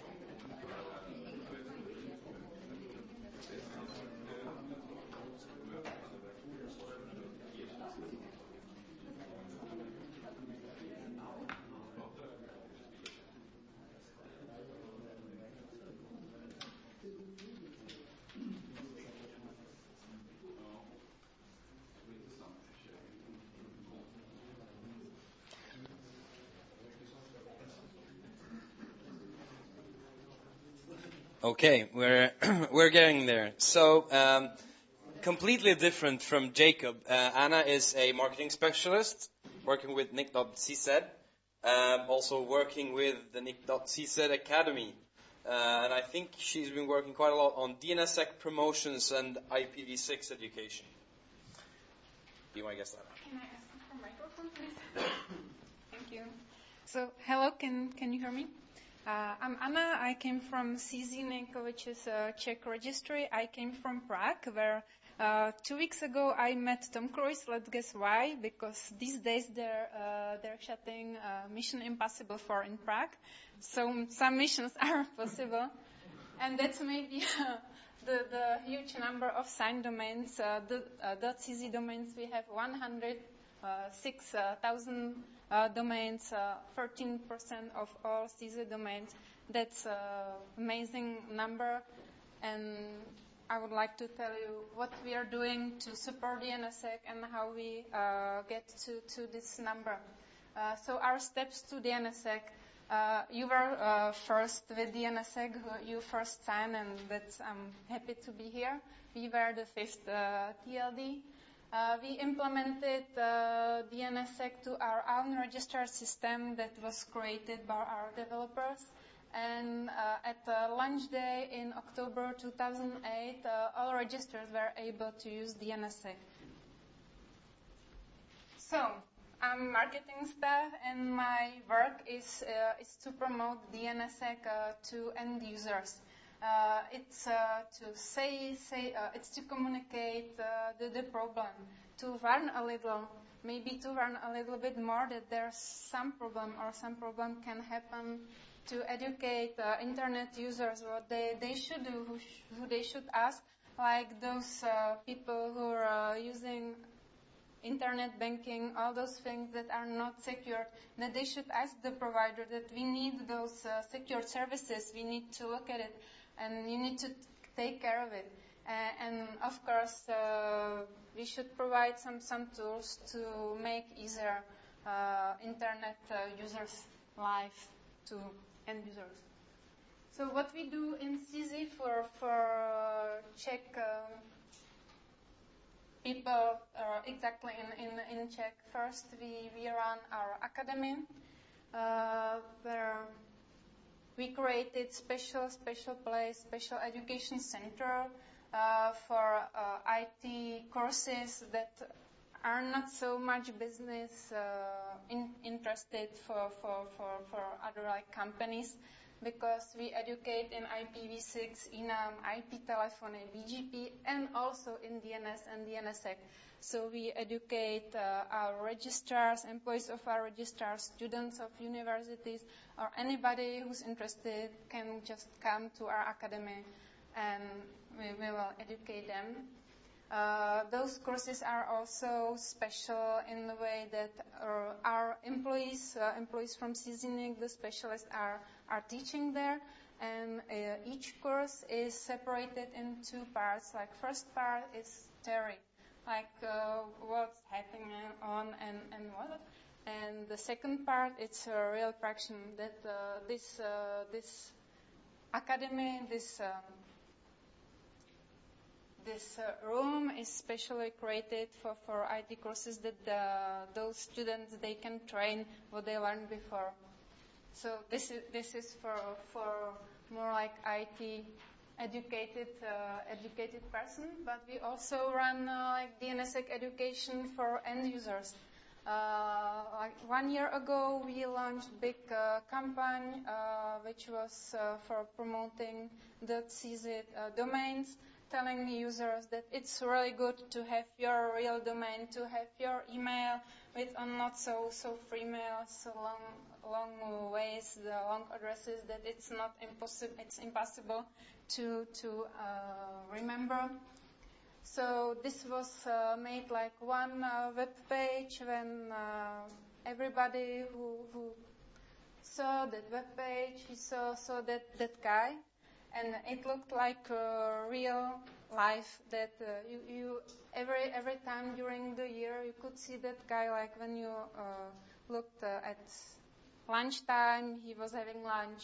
Okay, we're we're getting there. So, um, completely different from Jacob. Uh, Anna is a marketing specialist working with Nick dot C Z, um, also working with the Nick dot C Z Academy. Uh, and I think she's been working quite a lot on DNSSEC promotions and I P v six education. You might guess that. Can I ask for microphone, please? Thank you. So, hello, can can you hear me? Uh, I'm Anna. I came from C Z N I C, which is a Czech registry. I came from Prague, where uh, two weeks ago I met Tom Cruise. Let's guess why? Because these days they're uh, they're shutting uh, Mission Impossible four in Prague. So some missions are possible, and that's maybe the the huge number of signed domains. Uh, the uh, .cz domains, we have one hundred six thousand uh, domains, uh, thirteen percent of all C Z domains. That's an amazing number, and I would like to tell you what we are doing to support DNSSEC and how we uh, get to, to this number. Uh, so our steps to DNSSEC. Uh, you were uh, first with DNSSEC, you first signed, and that's, I'm happy to be here. We were the fifth uh, T L D. Uh, we implemented uh, DNSSEC to our own register system that was created by our developers. And uh, at uh, launch day in October two thousand eight, uh, all registers were able to use DNSSEC. So, I'm marketing staff, and my work is uh, is to promote DNSSEC uh, to end users. Uh, it's uh, to say, say uh, it's to communicate uh, the, the problem, to learn a little, maybe to learn a little bit more that there's some problem or some problem can happen, to educate uh, internet users what they, they should do, who, sh- who they should ask, like those uh, people who are uh, using internet banking, all those things that are not secured, that they should ask the provider that we need those uh, secured services, we need to look at it, and you need to t- take care of it. Uh, and of course, uh, we should provide some, some tools to make easier uh, internet uh, users' life to end users. So what we do in C Z for, for uh, Czech uh, people uh, exactly in, in, in Czech. First, we, we run our academy, uh, where we created special, special place, special education center uh, for uh, I T courses that are not so much business uh, in, interested for, for, for, for other like companies, because we educate in I P v six, I N A M, I P telephony, B G P, and also in D N S and DNSSEC. So we educate uh, our registrars, employees of our registrars, students of universities, or anybody who's interested can just come to our academy and we, we will educate them. Uh, those courses are also special in the way that our, our employees, uh, employees from C Z N I C, the specialists are, are teaching there, and uh, each course is separated in two parts. Like first part is theory, like uh, what's happening on and, and what. And the second part, it's a real fraction that uh, this uh, this academy, this um, This uh, room is specially created for, for I T courses that uh, those students, they can train what they learned before. So this is this is for for more like I T educated uh, educated person, but we also run uh, like DNSSEC education for end users. Uh, like one year ago, we launched big uh, campaign uh, which was uh, for promoting the C Z uh, domains, telling users that it's really good to have your real domain, to have your email with a not so so free mail, so long long ways, the long addresses, that it's not impossible. It's impossible to to uh, remember. So this was uh, made like one uh, web page when uh, everybody who, who saw that web page, he saw saw that that guy. And it looked like a real life that uh, you, you every every time during the year you could see that guy. Like when you uh, looked uh, at lunchtime, he was having lunch.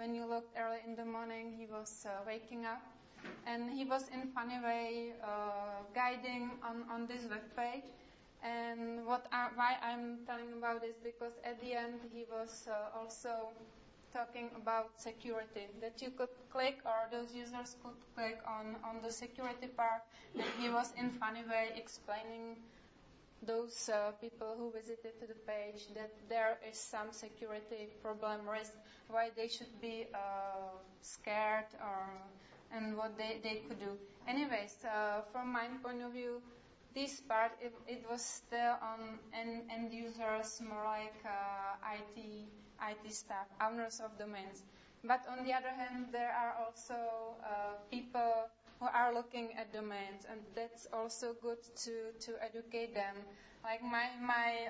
when you looked early in the morning, he was uh, waking up. And he was in funny way uh, guiding on, on this web page. And what I, why I'm telling about this, because at the end he was uh, also talking about security, that you could click, or those users could click on, on the security part, and he was in funny way explaining those uh, people who visited the page that there is some security problem, risk, why they should be uh, scared, or and what they, they could do. Anyways, uh, from my point of view, this part, it, it was still on end, end users, more like uh, I T, I T staff, owners of domains. But on the other hand, there are also uh, people who are looking at domains, and that's also good to, to educate them. Like my, my,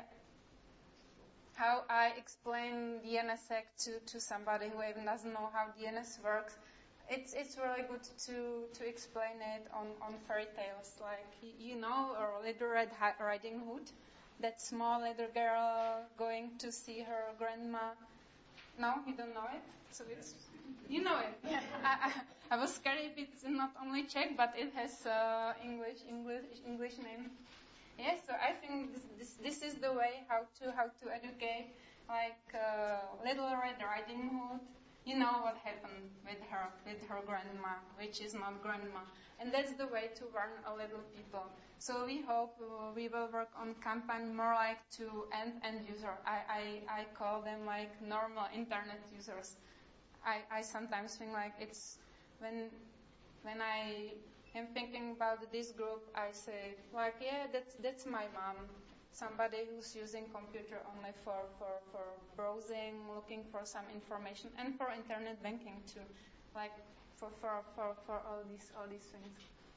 how I explain DNSSEC to, to somebody who even doesn't know how D N S works, It's it's really good to, to explain it on, on fairy tales, like, you know, or Little Red Riding Hood, that small little girl going to see her grandma. No, you don't know it? So it's, you know it. Yeah. I, I, I was scared if it's not only Czech, but it has uh, English English English name. Yes, so I think this this, this is the way how to how to educate, like uh, Little Red Riding Hood. You know what happened with her, with her grandma, which is not grandma. And that's the way to warn a little people. So we hope uh, we will work on campaign more like to end, end user. I, I, I call them like normal internet users. I, I sometimes think like it's, when, when I am thinking about this group, I say like, yeah, that's, that's my mom. Somebody who's using computer only for, for, for browsing, looking for some information, and for internet banking too, like for, for, for, for all these all these things.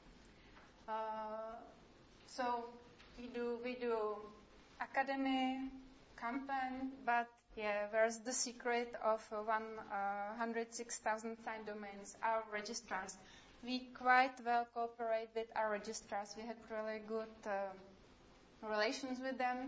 Uh, so we do we do academy campaign, but yeah, where's the secret of uh, one hundred six thousand signed domains? Our registrars. We quite well cooperate with our registrars. We had really good Uh, relations with them,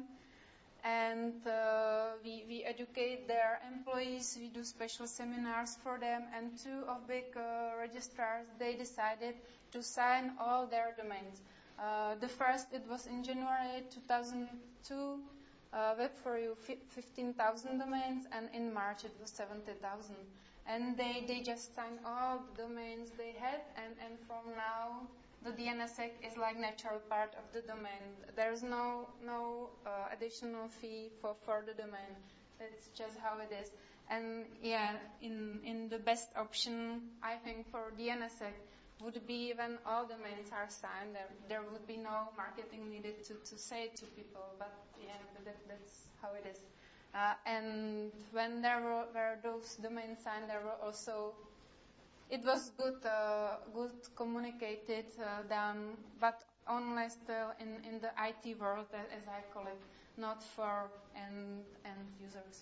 and uh, we, we educate their employees, we do special seminars for them, and two of big uh, registrars, they decided to sign all their domains. Uh, the first, it was in January two thousand two, uh, Web four U fifteen thousand domains, and in March it was seventy thousand. And they, they just signed all the domains they had, and, and from now, the DNSSEC is like natural part of the domain. There's no no uh, additional fee for, for the domain. It's just how it is. And yeah, in in the best option, I think for DNSSEC would be when all domains are signed. There, there would be no marketing needed to, to say to people. But yeah, that, that's how it is. Uh, and when there were, were those domains signed, there were also. It was good, uh, good communicated, uh, done, but only still in, in the I T world, as I call it, not for end, end users.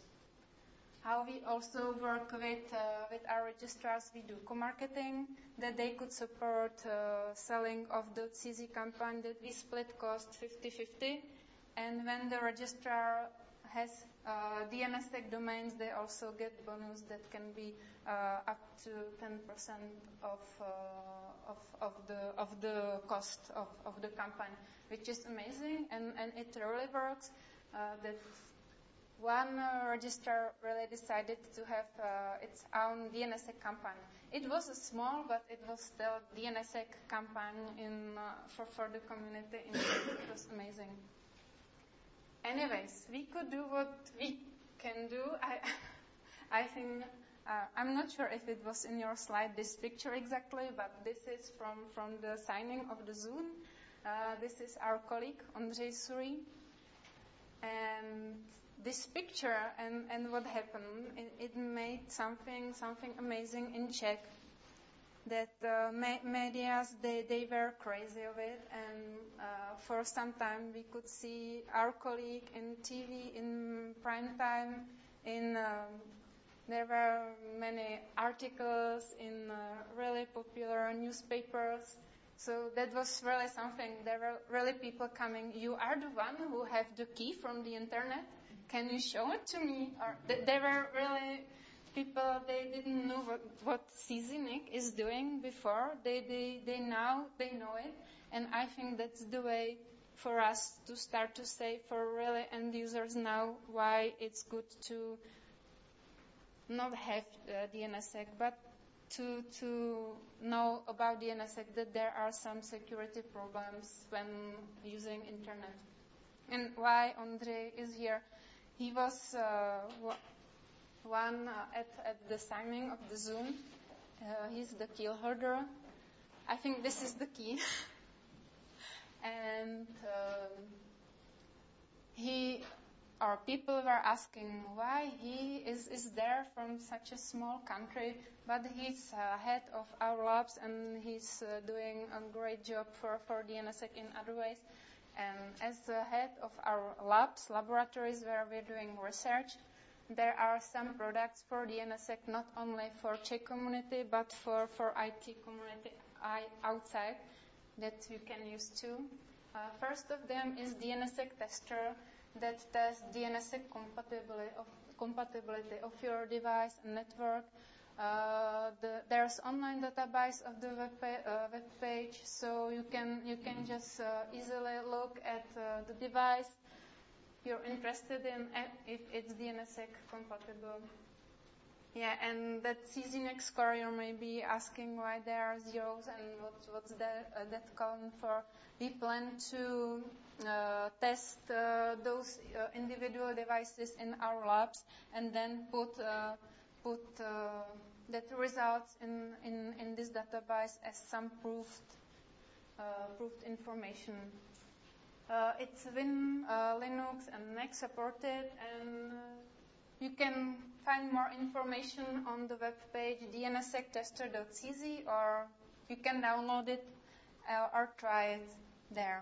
How we also work with, uh, with our registrars, we do co-marketing, that they could support uh, selling of the C Z campaign, that we split cost fifty-fifty, and when the registrar has uh, DNSSEC domains, they also get bonus that can be uh, up to ten percent of, uh, of, of the of the cost of, of the campaign, which is amazing, and, and it really works. Uh, that one uh, registrar really decided to have uh, its own DNSSEC campaign. It was a small, but it was still DNSSEC campaign in uh, for for the community. It was amazing. Anyways, we could do what we can do. I, I think, uh, I'm not sure if it was in your slide, this picture exactly, but this is from, from the signing of the Zune. Uh, this is our colleague, Ondřej Suri. And this picture and, and what happened, it, it made something, something amazing in Czech. That uh, ma- medias, they, they were crazy of it, and uh, for some time we could see our colleague in T V, in prime time, in um, there were many articles in uh, really popular newspapers. So that was really something. There were really people coming. You are the one who have the key from the internet. Can you show it to me? Or th- they were really people, they didn't know what, what C Z N I C is doing before. They, they, they now, they know it. And I think that's the way for us to start to say for really end users now why it's good to not have uh, D N S S E C, but to, to know about D N S S E C that there are some security problems when using internet. And why Ondřej is here, he was uh, one uh, at, at the signing of the Zoom. Uh, he's the key holder. I think this is the key. And um, he, or people were asking why he is, is there from such a small country, but he's uh, head of our labs and he's uh, doing a great job for, for D N S S E C in other ways. And as the head of our labs, laboratories where we're doing research, there are some products for D N S S E C, not only for Czech community, but for, for I T community outside that you can use too. Uh, first of them is D N S S E C tester that tests D N S S E C compatibility of, compatibility of your device and network. Uh, the, there's online database of the web, pa- uh, web page, so you can you can just uh, easily look at uh, the device you're interested in if it's D N S S E C compatible. Yeah, and that C Z N I C score, you may be asking why there are zeros and what, what's that, uh, that column for. We plan to uh, test uh, those uh, individual devices in our labs and then put uh, put uh, that results in, in, in this database as some proofed, uh, proofed information. Uh, it's Win, uh, Linux and Mac supported, and uh, you can find more information on the web page d n s s e c tester dot c z, or you can download it uh, or try it there.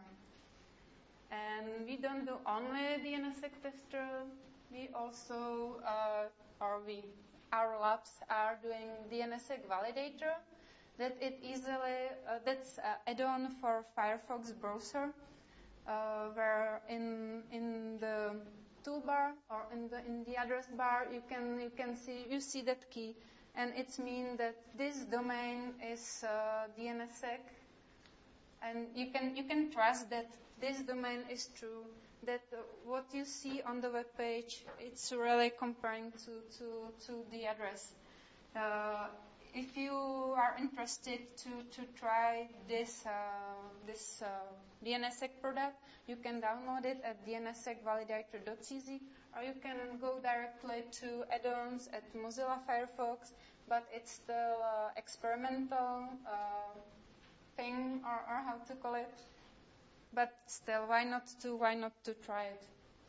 And we don't do only D N S S E C tester. We also, uh, or we, our labs are doing D N S S E C validator. That it easily, uh, that's uh, add-on for Firefox browser, uh, where in in the toolbar or in the in the address bar you can you can see you see that key, and it's mean that this domain is uh, D N S S E C, and you can you can trust that this domain is true. That uh, what you see on the web page, it's really comparing to to to the address. Uh, if you are interested to to try this uh, this uh, D N S S E C product, you can download it at d n s s e c validator dot c z, or you can go directly to add-ons at Mozilla Firefox, but it's still uh, experimental uh, thing, or, or how to call it. But still, why not to why not to try it?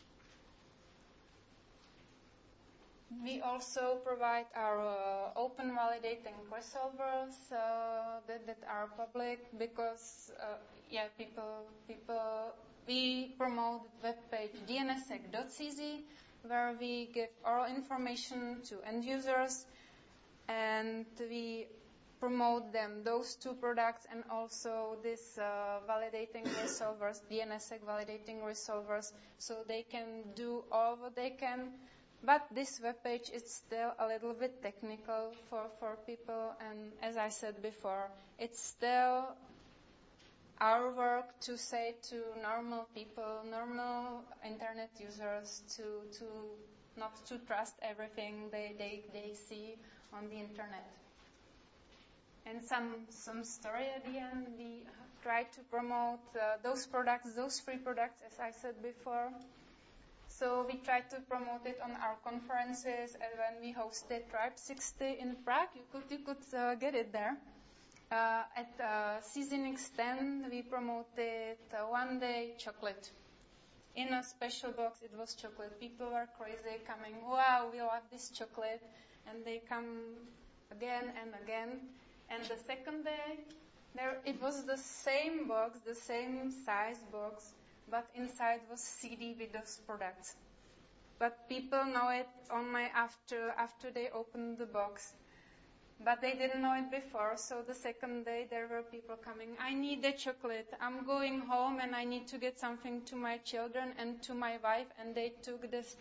We also provide our uh, open validating resolvers uh, that, that are public because, uh, yeah, people, people, we promote the web page d n s s e c dot c z, where we give all information to end users, and we promote them, those two products, and also this uh, validating resolvers, D N S S E C validating resolvers, so they can do all what they can. But this webpage is still a little bit technical for, for people, and as I said before, it's still our work to say to normal people, normal internet users, to to not to trust everything they, they, they see on the internet. And some some story at the end, we try to promote uh, those products, those free products, as I said before. So we try to promote it on our conferences, and when we hosted Tribe sixty in Prague, you could you could uh, get it there. Uh, at uh, C Z N I C ten, we promoted uh, one day chocolate. In a special box, it was chocolate. People were crazy, coming, wow, we love this chocolate, and they come again and again. And the second day, there it was the same box, the same size box, but inside was C D with those products. But people know it only after after they opened the box. But they didn't know it before, so the second day there were people coming, I need the chocolate, I'm going home and I need to get something to my children and to my wife, and they took this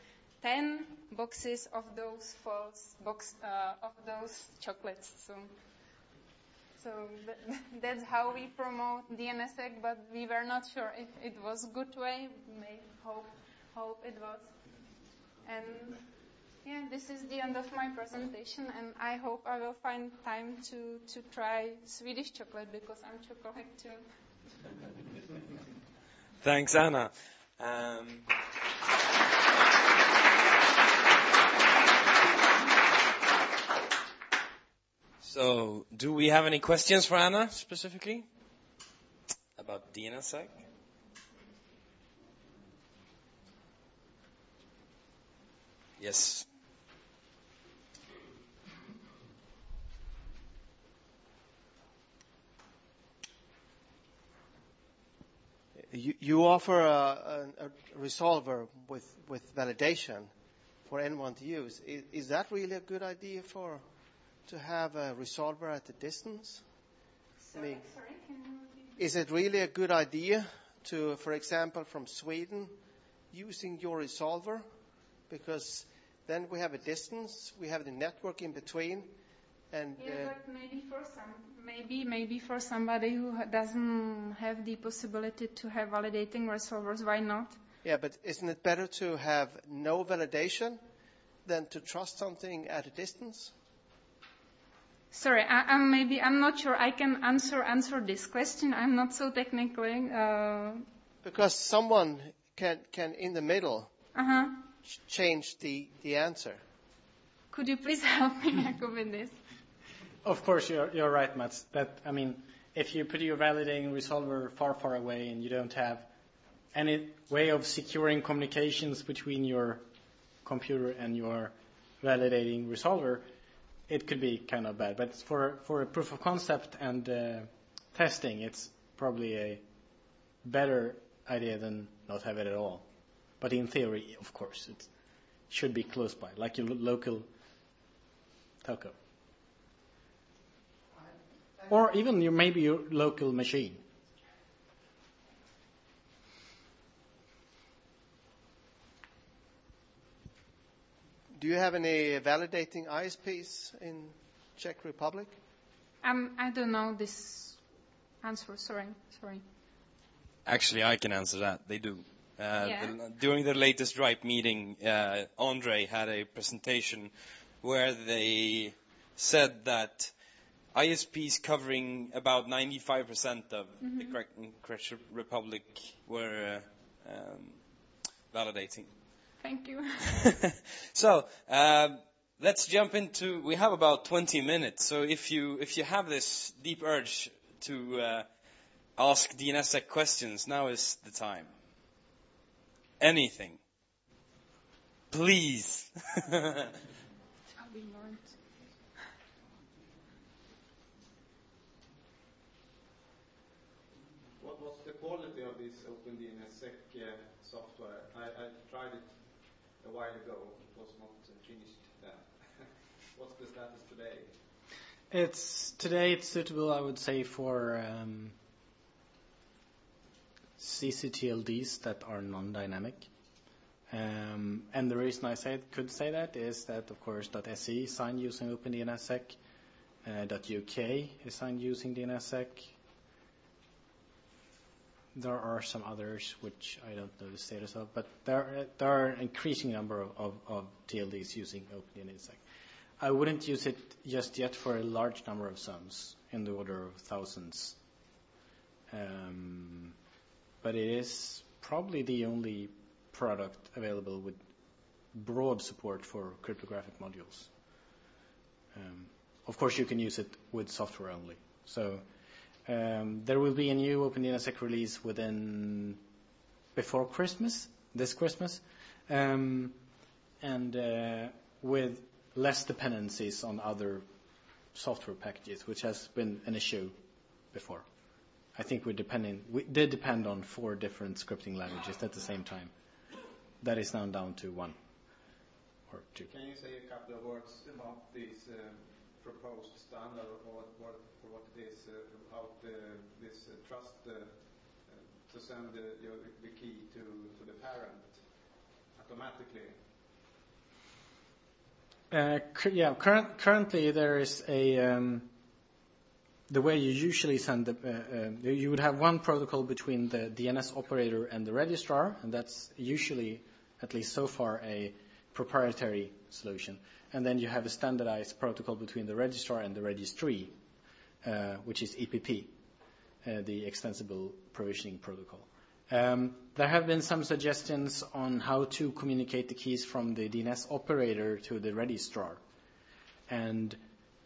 ten boxes of those false box uh, of those chocolates. So, so th- that's how we promote D N S E C, but we were not sure if it was a good way. May hope hope it was. And yeah, this is the end of my presentation, and I hope I will find time to to try Swedish chocolate because I'm chocolate too. Thanks, Anna. Um, so, do we have any questions for Anna specifically about D N S E C? Yes. You, you offer a, a, a resolver with, with validation for anyone to use. Is, is that really a good idea for to have a resolver at a distance? Sorry, I mean, sorry, can you repeat? is it really a good idea to, for example, from Sweden, using your resolver? Because then we have a distance, we have the network in between, and Yeah, uh, but maybe for some, maybe maybe for somebody who ha- doesn't have the possibility to have validating resolvers, why not? yeah, but isn't it better to have no validation than to trust something at a distance? Sorry, I, I'm maybe I'm not sure I can answer answer this question. I'm not so technically. Uh Because someone can can in the middle huh. ch- change the the answer. Could you please help me, Jakob, with this? Of course, you're, you're right, Mats. That, I mean, if you put your validating resolver far, far away and you don't have any way of securing communications between your computer and your validating resolver, it could be kind of bad. But for, for a proof of concept and uh, testing, it's probably a better idea than not have it at all. But in theory, of course, it should be close by, like your lo- local telco. Or even your, maybe your local machine. Do you have any validating I S Ps in Czech Republic? Um, I don't know this answer. Sorry, sorry. Actually, I can answer that. They do. Uh, Yeah. the, during the latest RIPE meeting, uh, Andre had a presentation where they said that I S Ps covering about ninety-five percent of Mm-hmm. the Czech, Czech Republic were uh, um, validating. Thank you. So um, let's jump into. We have about twenty minutes. So if you if you have this deep urge to uh, ask D N S E C questions, now is the time. Anything, please. We learned. What was the quality of this OpenDNSSEC uh, software? I, I tried it a while ago. It was not uh, finished then. What's the status today? It's today it's suitable, I would say, for um, C C T L Ds that are non-dynamic. Um, and the reason I say could say that is that, of course, .se is signed using OpenDNSSEC, uh, .uk is signed using D N S S E C. There are some others which I don't know the status of, but there, there are an increasing number of, of, of T L Ds using OpenDNSSEC. I wouldn't use it just yet for a large number of sums, in the order of thousands. Um, but it is probably the only product available with broad support for cryptographic modules. Um, of course, you can use it with software only. So um, there will be a new OpenDNSSEC release within before Christmas, this Christmas, um, and uh, with less dependencies on other software packages, which has been an issue before. I think we're depending, we did depend on four different scripting languages at the same time. That is now down to one or two. Can you say a couple of words about this uh, proposed standard, or what, what, or what it is, uh, about uh, this uh, trust uh, uh, to send uh, your, the key to, to the parent automatically? Uh, cu- yeah, current, currently there is a, um, the way you usually send the, uh, uh, you would have one protocol between the D N S operator and the registrar, and that's usually, at least so far, a proprietary solution. And then you have a standardized protocol between the registrar and the registry, uh, which is E P P, uh, the Extensible Provisioning Protocol. Um, there have been some suggestions on how to communicate the keys from the D N S operator to the registrar. And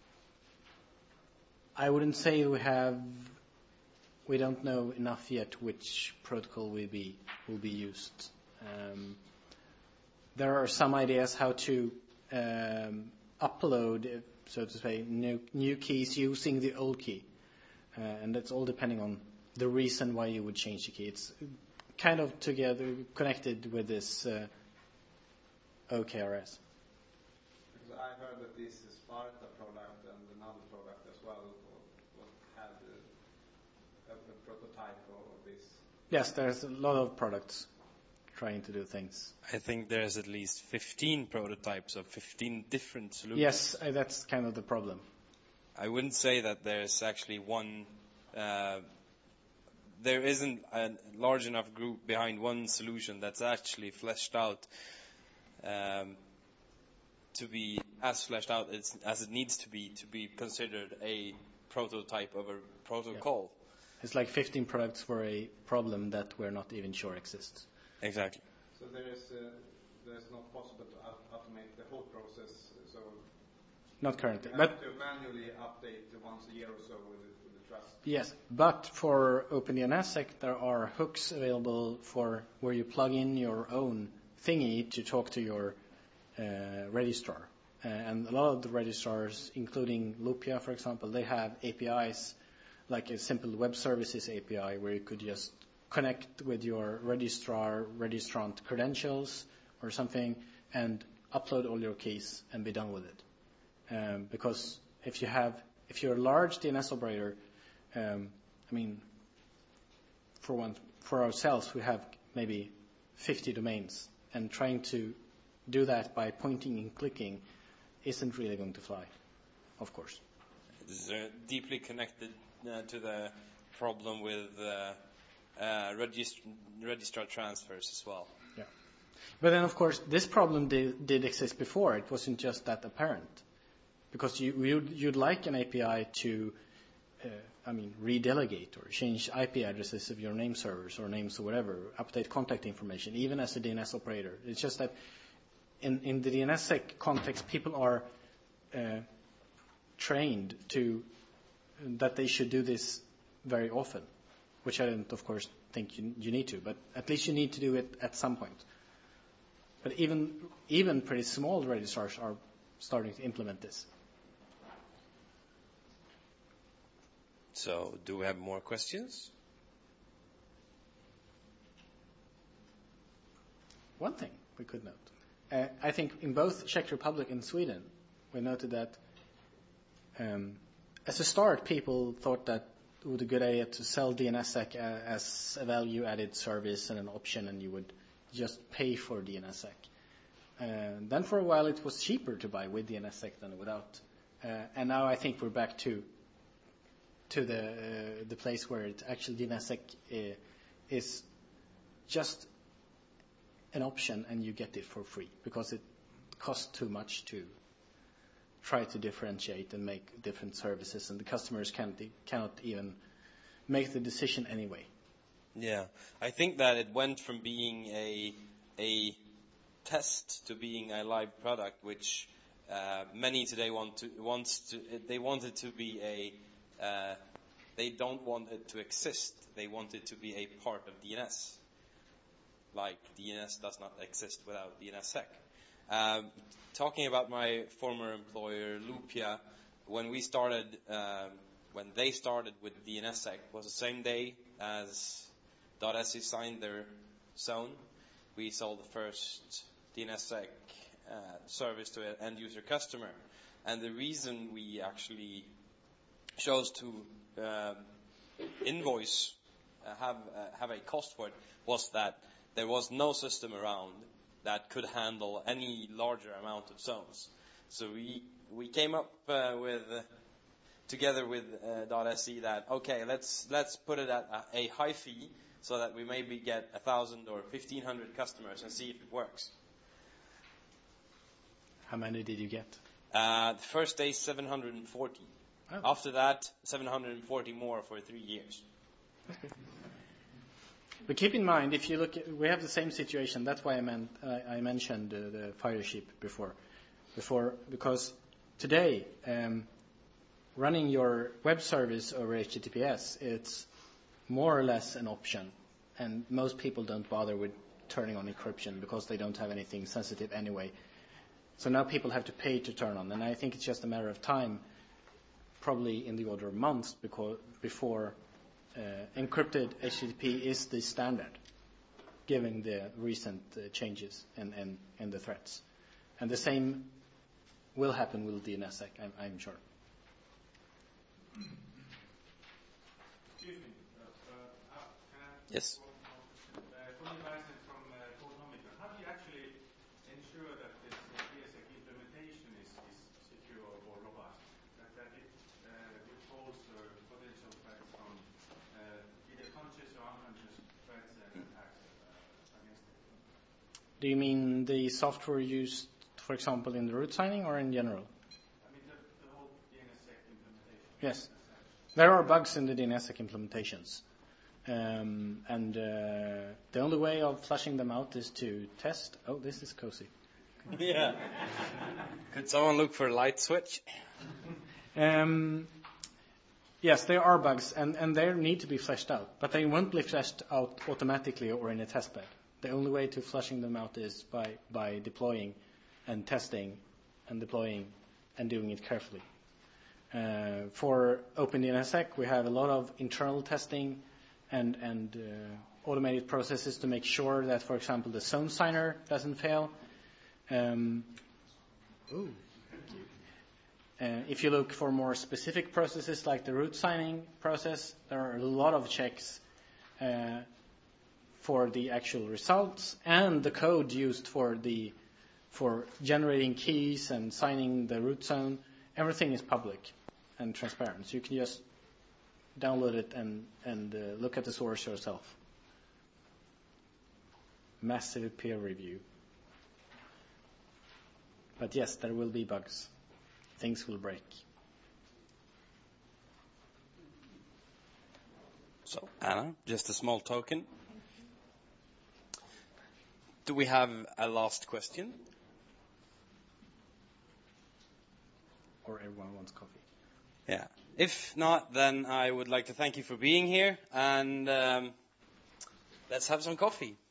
I wouldn't say we have, we don't know enough yet which protocol will be, will be used. Um, there are some ideas how to um, upload, so to say, new, new keys using the old key. Uh, and that's all depending on the reason why you would change the key. It's kind of together connected with this uh, O K R S. Because I heard that this is Sparta product and another product as well what had a, a, a prototype of this. Yes, there's a lot of products trying to do things. I think there's at least fifteen prototypes of fifteen different solutions. Yes, uh, that's kind of the problem. I wouldn't say that there's actually one, uh, there isn't a large enough group behind one solution that's actually fleshed out um, to be as fleshed out as, as it needs to be to be considered a prototype of a protocol. Yeah. It's like fifteen products for a problem that we're not even sure exists. Exactly. So there is, uh, there's not possible to automate the whole process, so not currently, you but have to manually update once a year or so with the, with the trust. yes, but for OpenDNSSec there are hooks available for where you plug in your own thingy to talk to your uh, registrar. Uh, and a lot of the registrars, including Lupia, for example, they have A P Is like a simple web services A P I where you could just connect with your registrar, registrant credentials or something and upload all your keys and be done with it. Um, because if you have, if you're a large D N S operator, um, I mean, for one, for ourselves, we have maybe fifty domains, and trying to do that by pointing and clicking isn't really going to fly, of course. It's uh, deeply connected uh, to the problem with uh, uh, regist- registrar transfers as well. Yeah. But then, of course, this problem did, did exist before. It wasn't just that apparent. Because you, you'd, you'd like an A P I to, uh, I mean, redelegate or change I P addresses of your name servers or names or whatever, update contact information, even as a D N S operator. It's just that in, in the DNSSEC context, people are uh, trained to, that they should do this very often, which I don't, of course, think you, you need to, but at least you need to do it at some point. But even, even pretty small registrars are starting to implement this. So, do we have more questions? One thing we could note. Uh, I think in both Czech Republic and Sweden, we noted that um, as a start, people thought that it was a good idea to sell DNSSEC as a value-added service and an option, and you would just pay for DNSSEC. And then for a while, it was cheaper to buy with DNSSEC than without. Uh, and now I think we're back to to the uh, the place where it actually DNSSEC uh, is just an option, and you get it for free because it costs too much to try to differentiate and make different services, and the customers can't cannot even make the decision anyway. Yeah, I think that it went from being a a test to being a live product, which uh, many today want to wants to. They want it to be a. Uh, they don't want it to exist. They want it to be a part of D N S. Like D N S does not exist without DNSSEC. Um, talking about my former employer, Lupia, when we started, um, when they started with DNSSEC, was the same day as .se signed their zone. We sold the first DNSSEC uh, service to an end-user customer. And the reason we actually chose to um, invoice, uh, have uh, have a cost for it, was that there was no system around that could handle any larger amount of zones. So we we came up uh, with uh, together with uh, .se that okay, let's let's put it at a, a high fee so that we maybe get a thousand or fifteen hundred customers and see if it works. How many did you get? Uh, the first day, seven hundred forty. Oh. After that, seven hundred forty more for three years. But keep in mind, if you look, at, we have the same situation. That's why I meant uh, I mentioned uh, the Fireship before, before because today um, running your web service over H T T P S, it's more or less an option, and most people don't bother with turning on encryption because they don't have anything sensitive anyway. So now people have to pay to turn on, and I think it's just a matter of time, probably in the order of months, because before uh, encrypted H T T P is the standard, given the recent uh, changes and, and, and the threats. And the same will happen with DNSSEC, I'm, I'm sure. Excuse me. Uh, uh, can I Yes. Uh, Tony Weissman from uh, Codenomica. How do you actually ensure that this uh, DNSSEC implementation is, is secure or robust? That, that it uh, withholds uh, potential threats from uh, either conscious or unconscious threats and attacks uh, against it? Do you mean the software used, for example, in the root signing or in general? I mean the, the whole DNSSEC implementation. Yes. There are bugs in the DNSSEC implementations. Um, and uh, the only way of flushing them out is to test. Oh, this is cozy. Yeah. Could someone look for a light switch? Um, yes, there are bugs, and, and they need to be fleshed out. But they won't be fleshed out automatically or in a test bed. The only way to flushing them out is by, by deploying and testing and deploying and doing it carefully. Uh, for OpenDNSSEC, we have a lot of internal testing and, and uh, automated processes to make sure that, for example, the zone signer doesn't fail. Um, ooh, thank you. Uh, if you look for more specific processes like the root signing process, there are a lot of checks uh, for the actual results and the code used for the for generating keys and signing the root zone. Everything is public and transparent, so you can just download it and, and uh, look at the source yourself. Massive peer review. But yes, there will be bugs. Things will break. So, Anna, just a small token. Do we have a last question? Or everyone wants coffee. Yeah. If not, then I would like to thank you for being here, and um, let's have some coffee.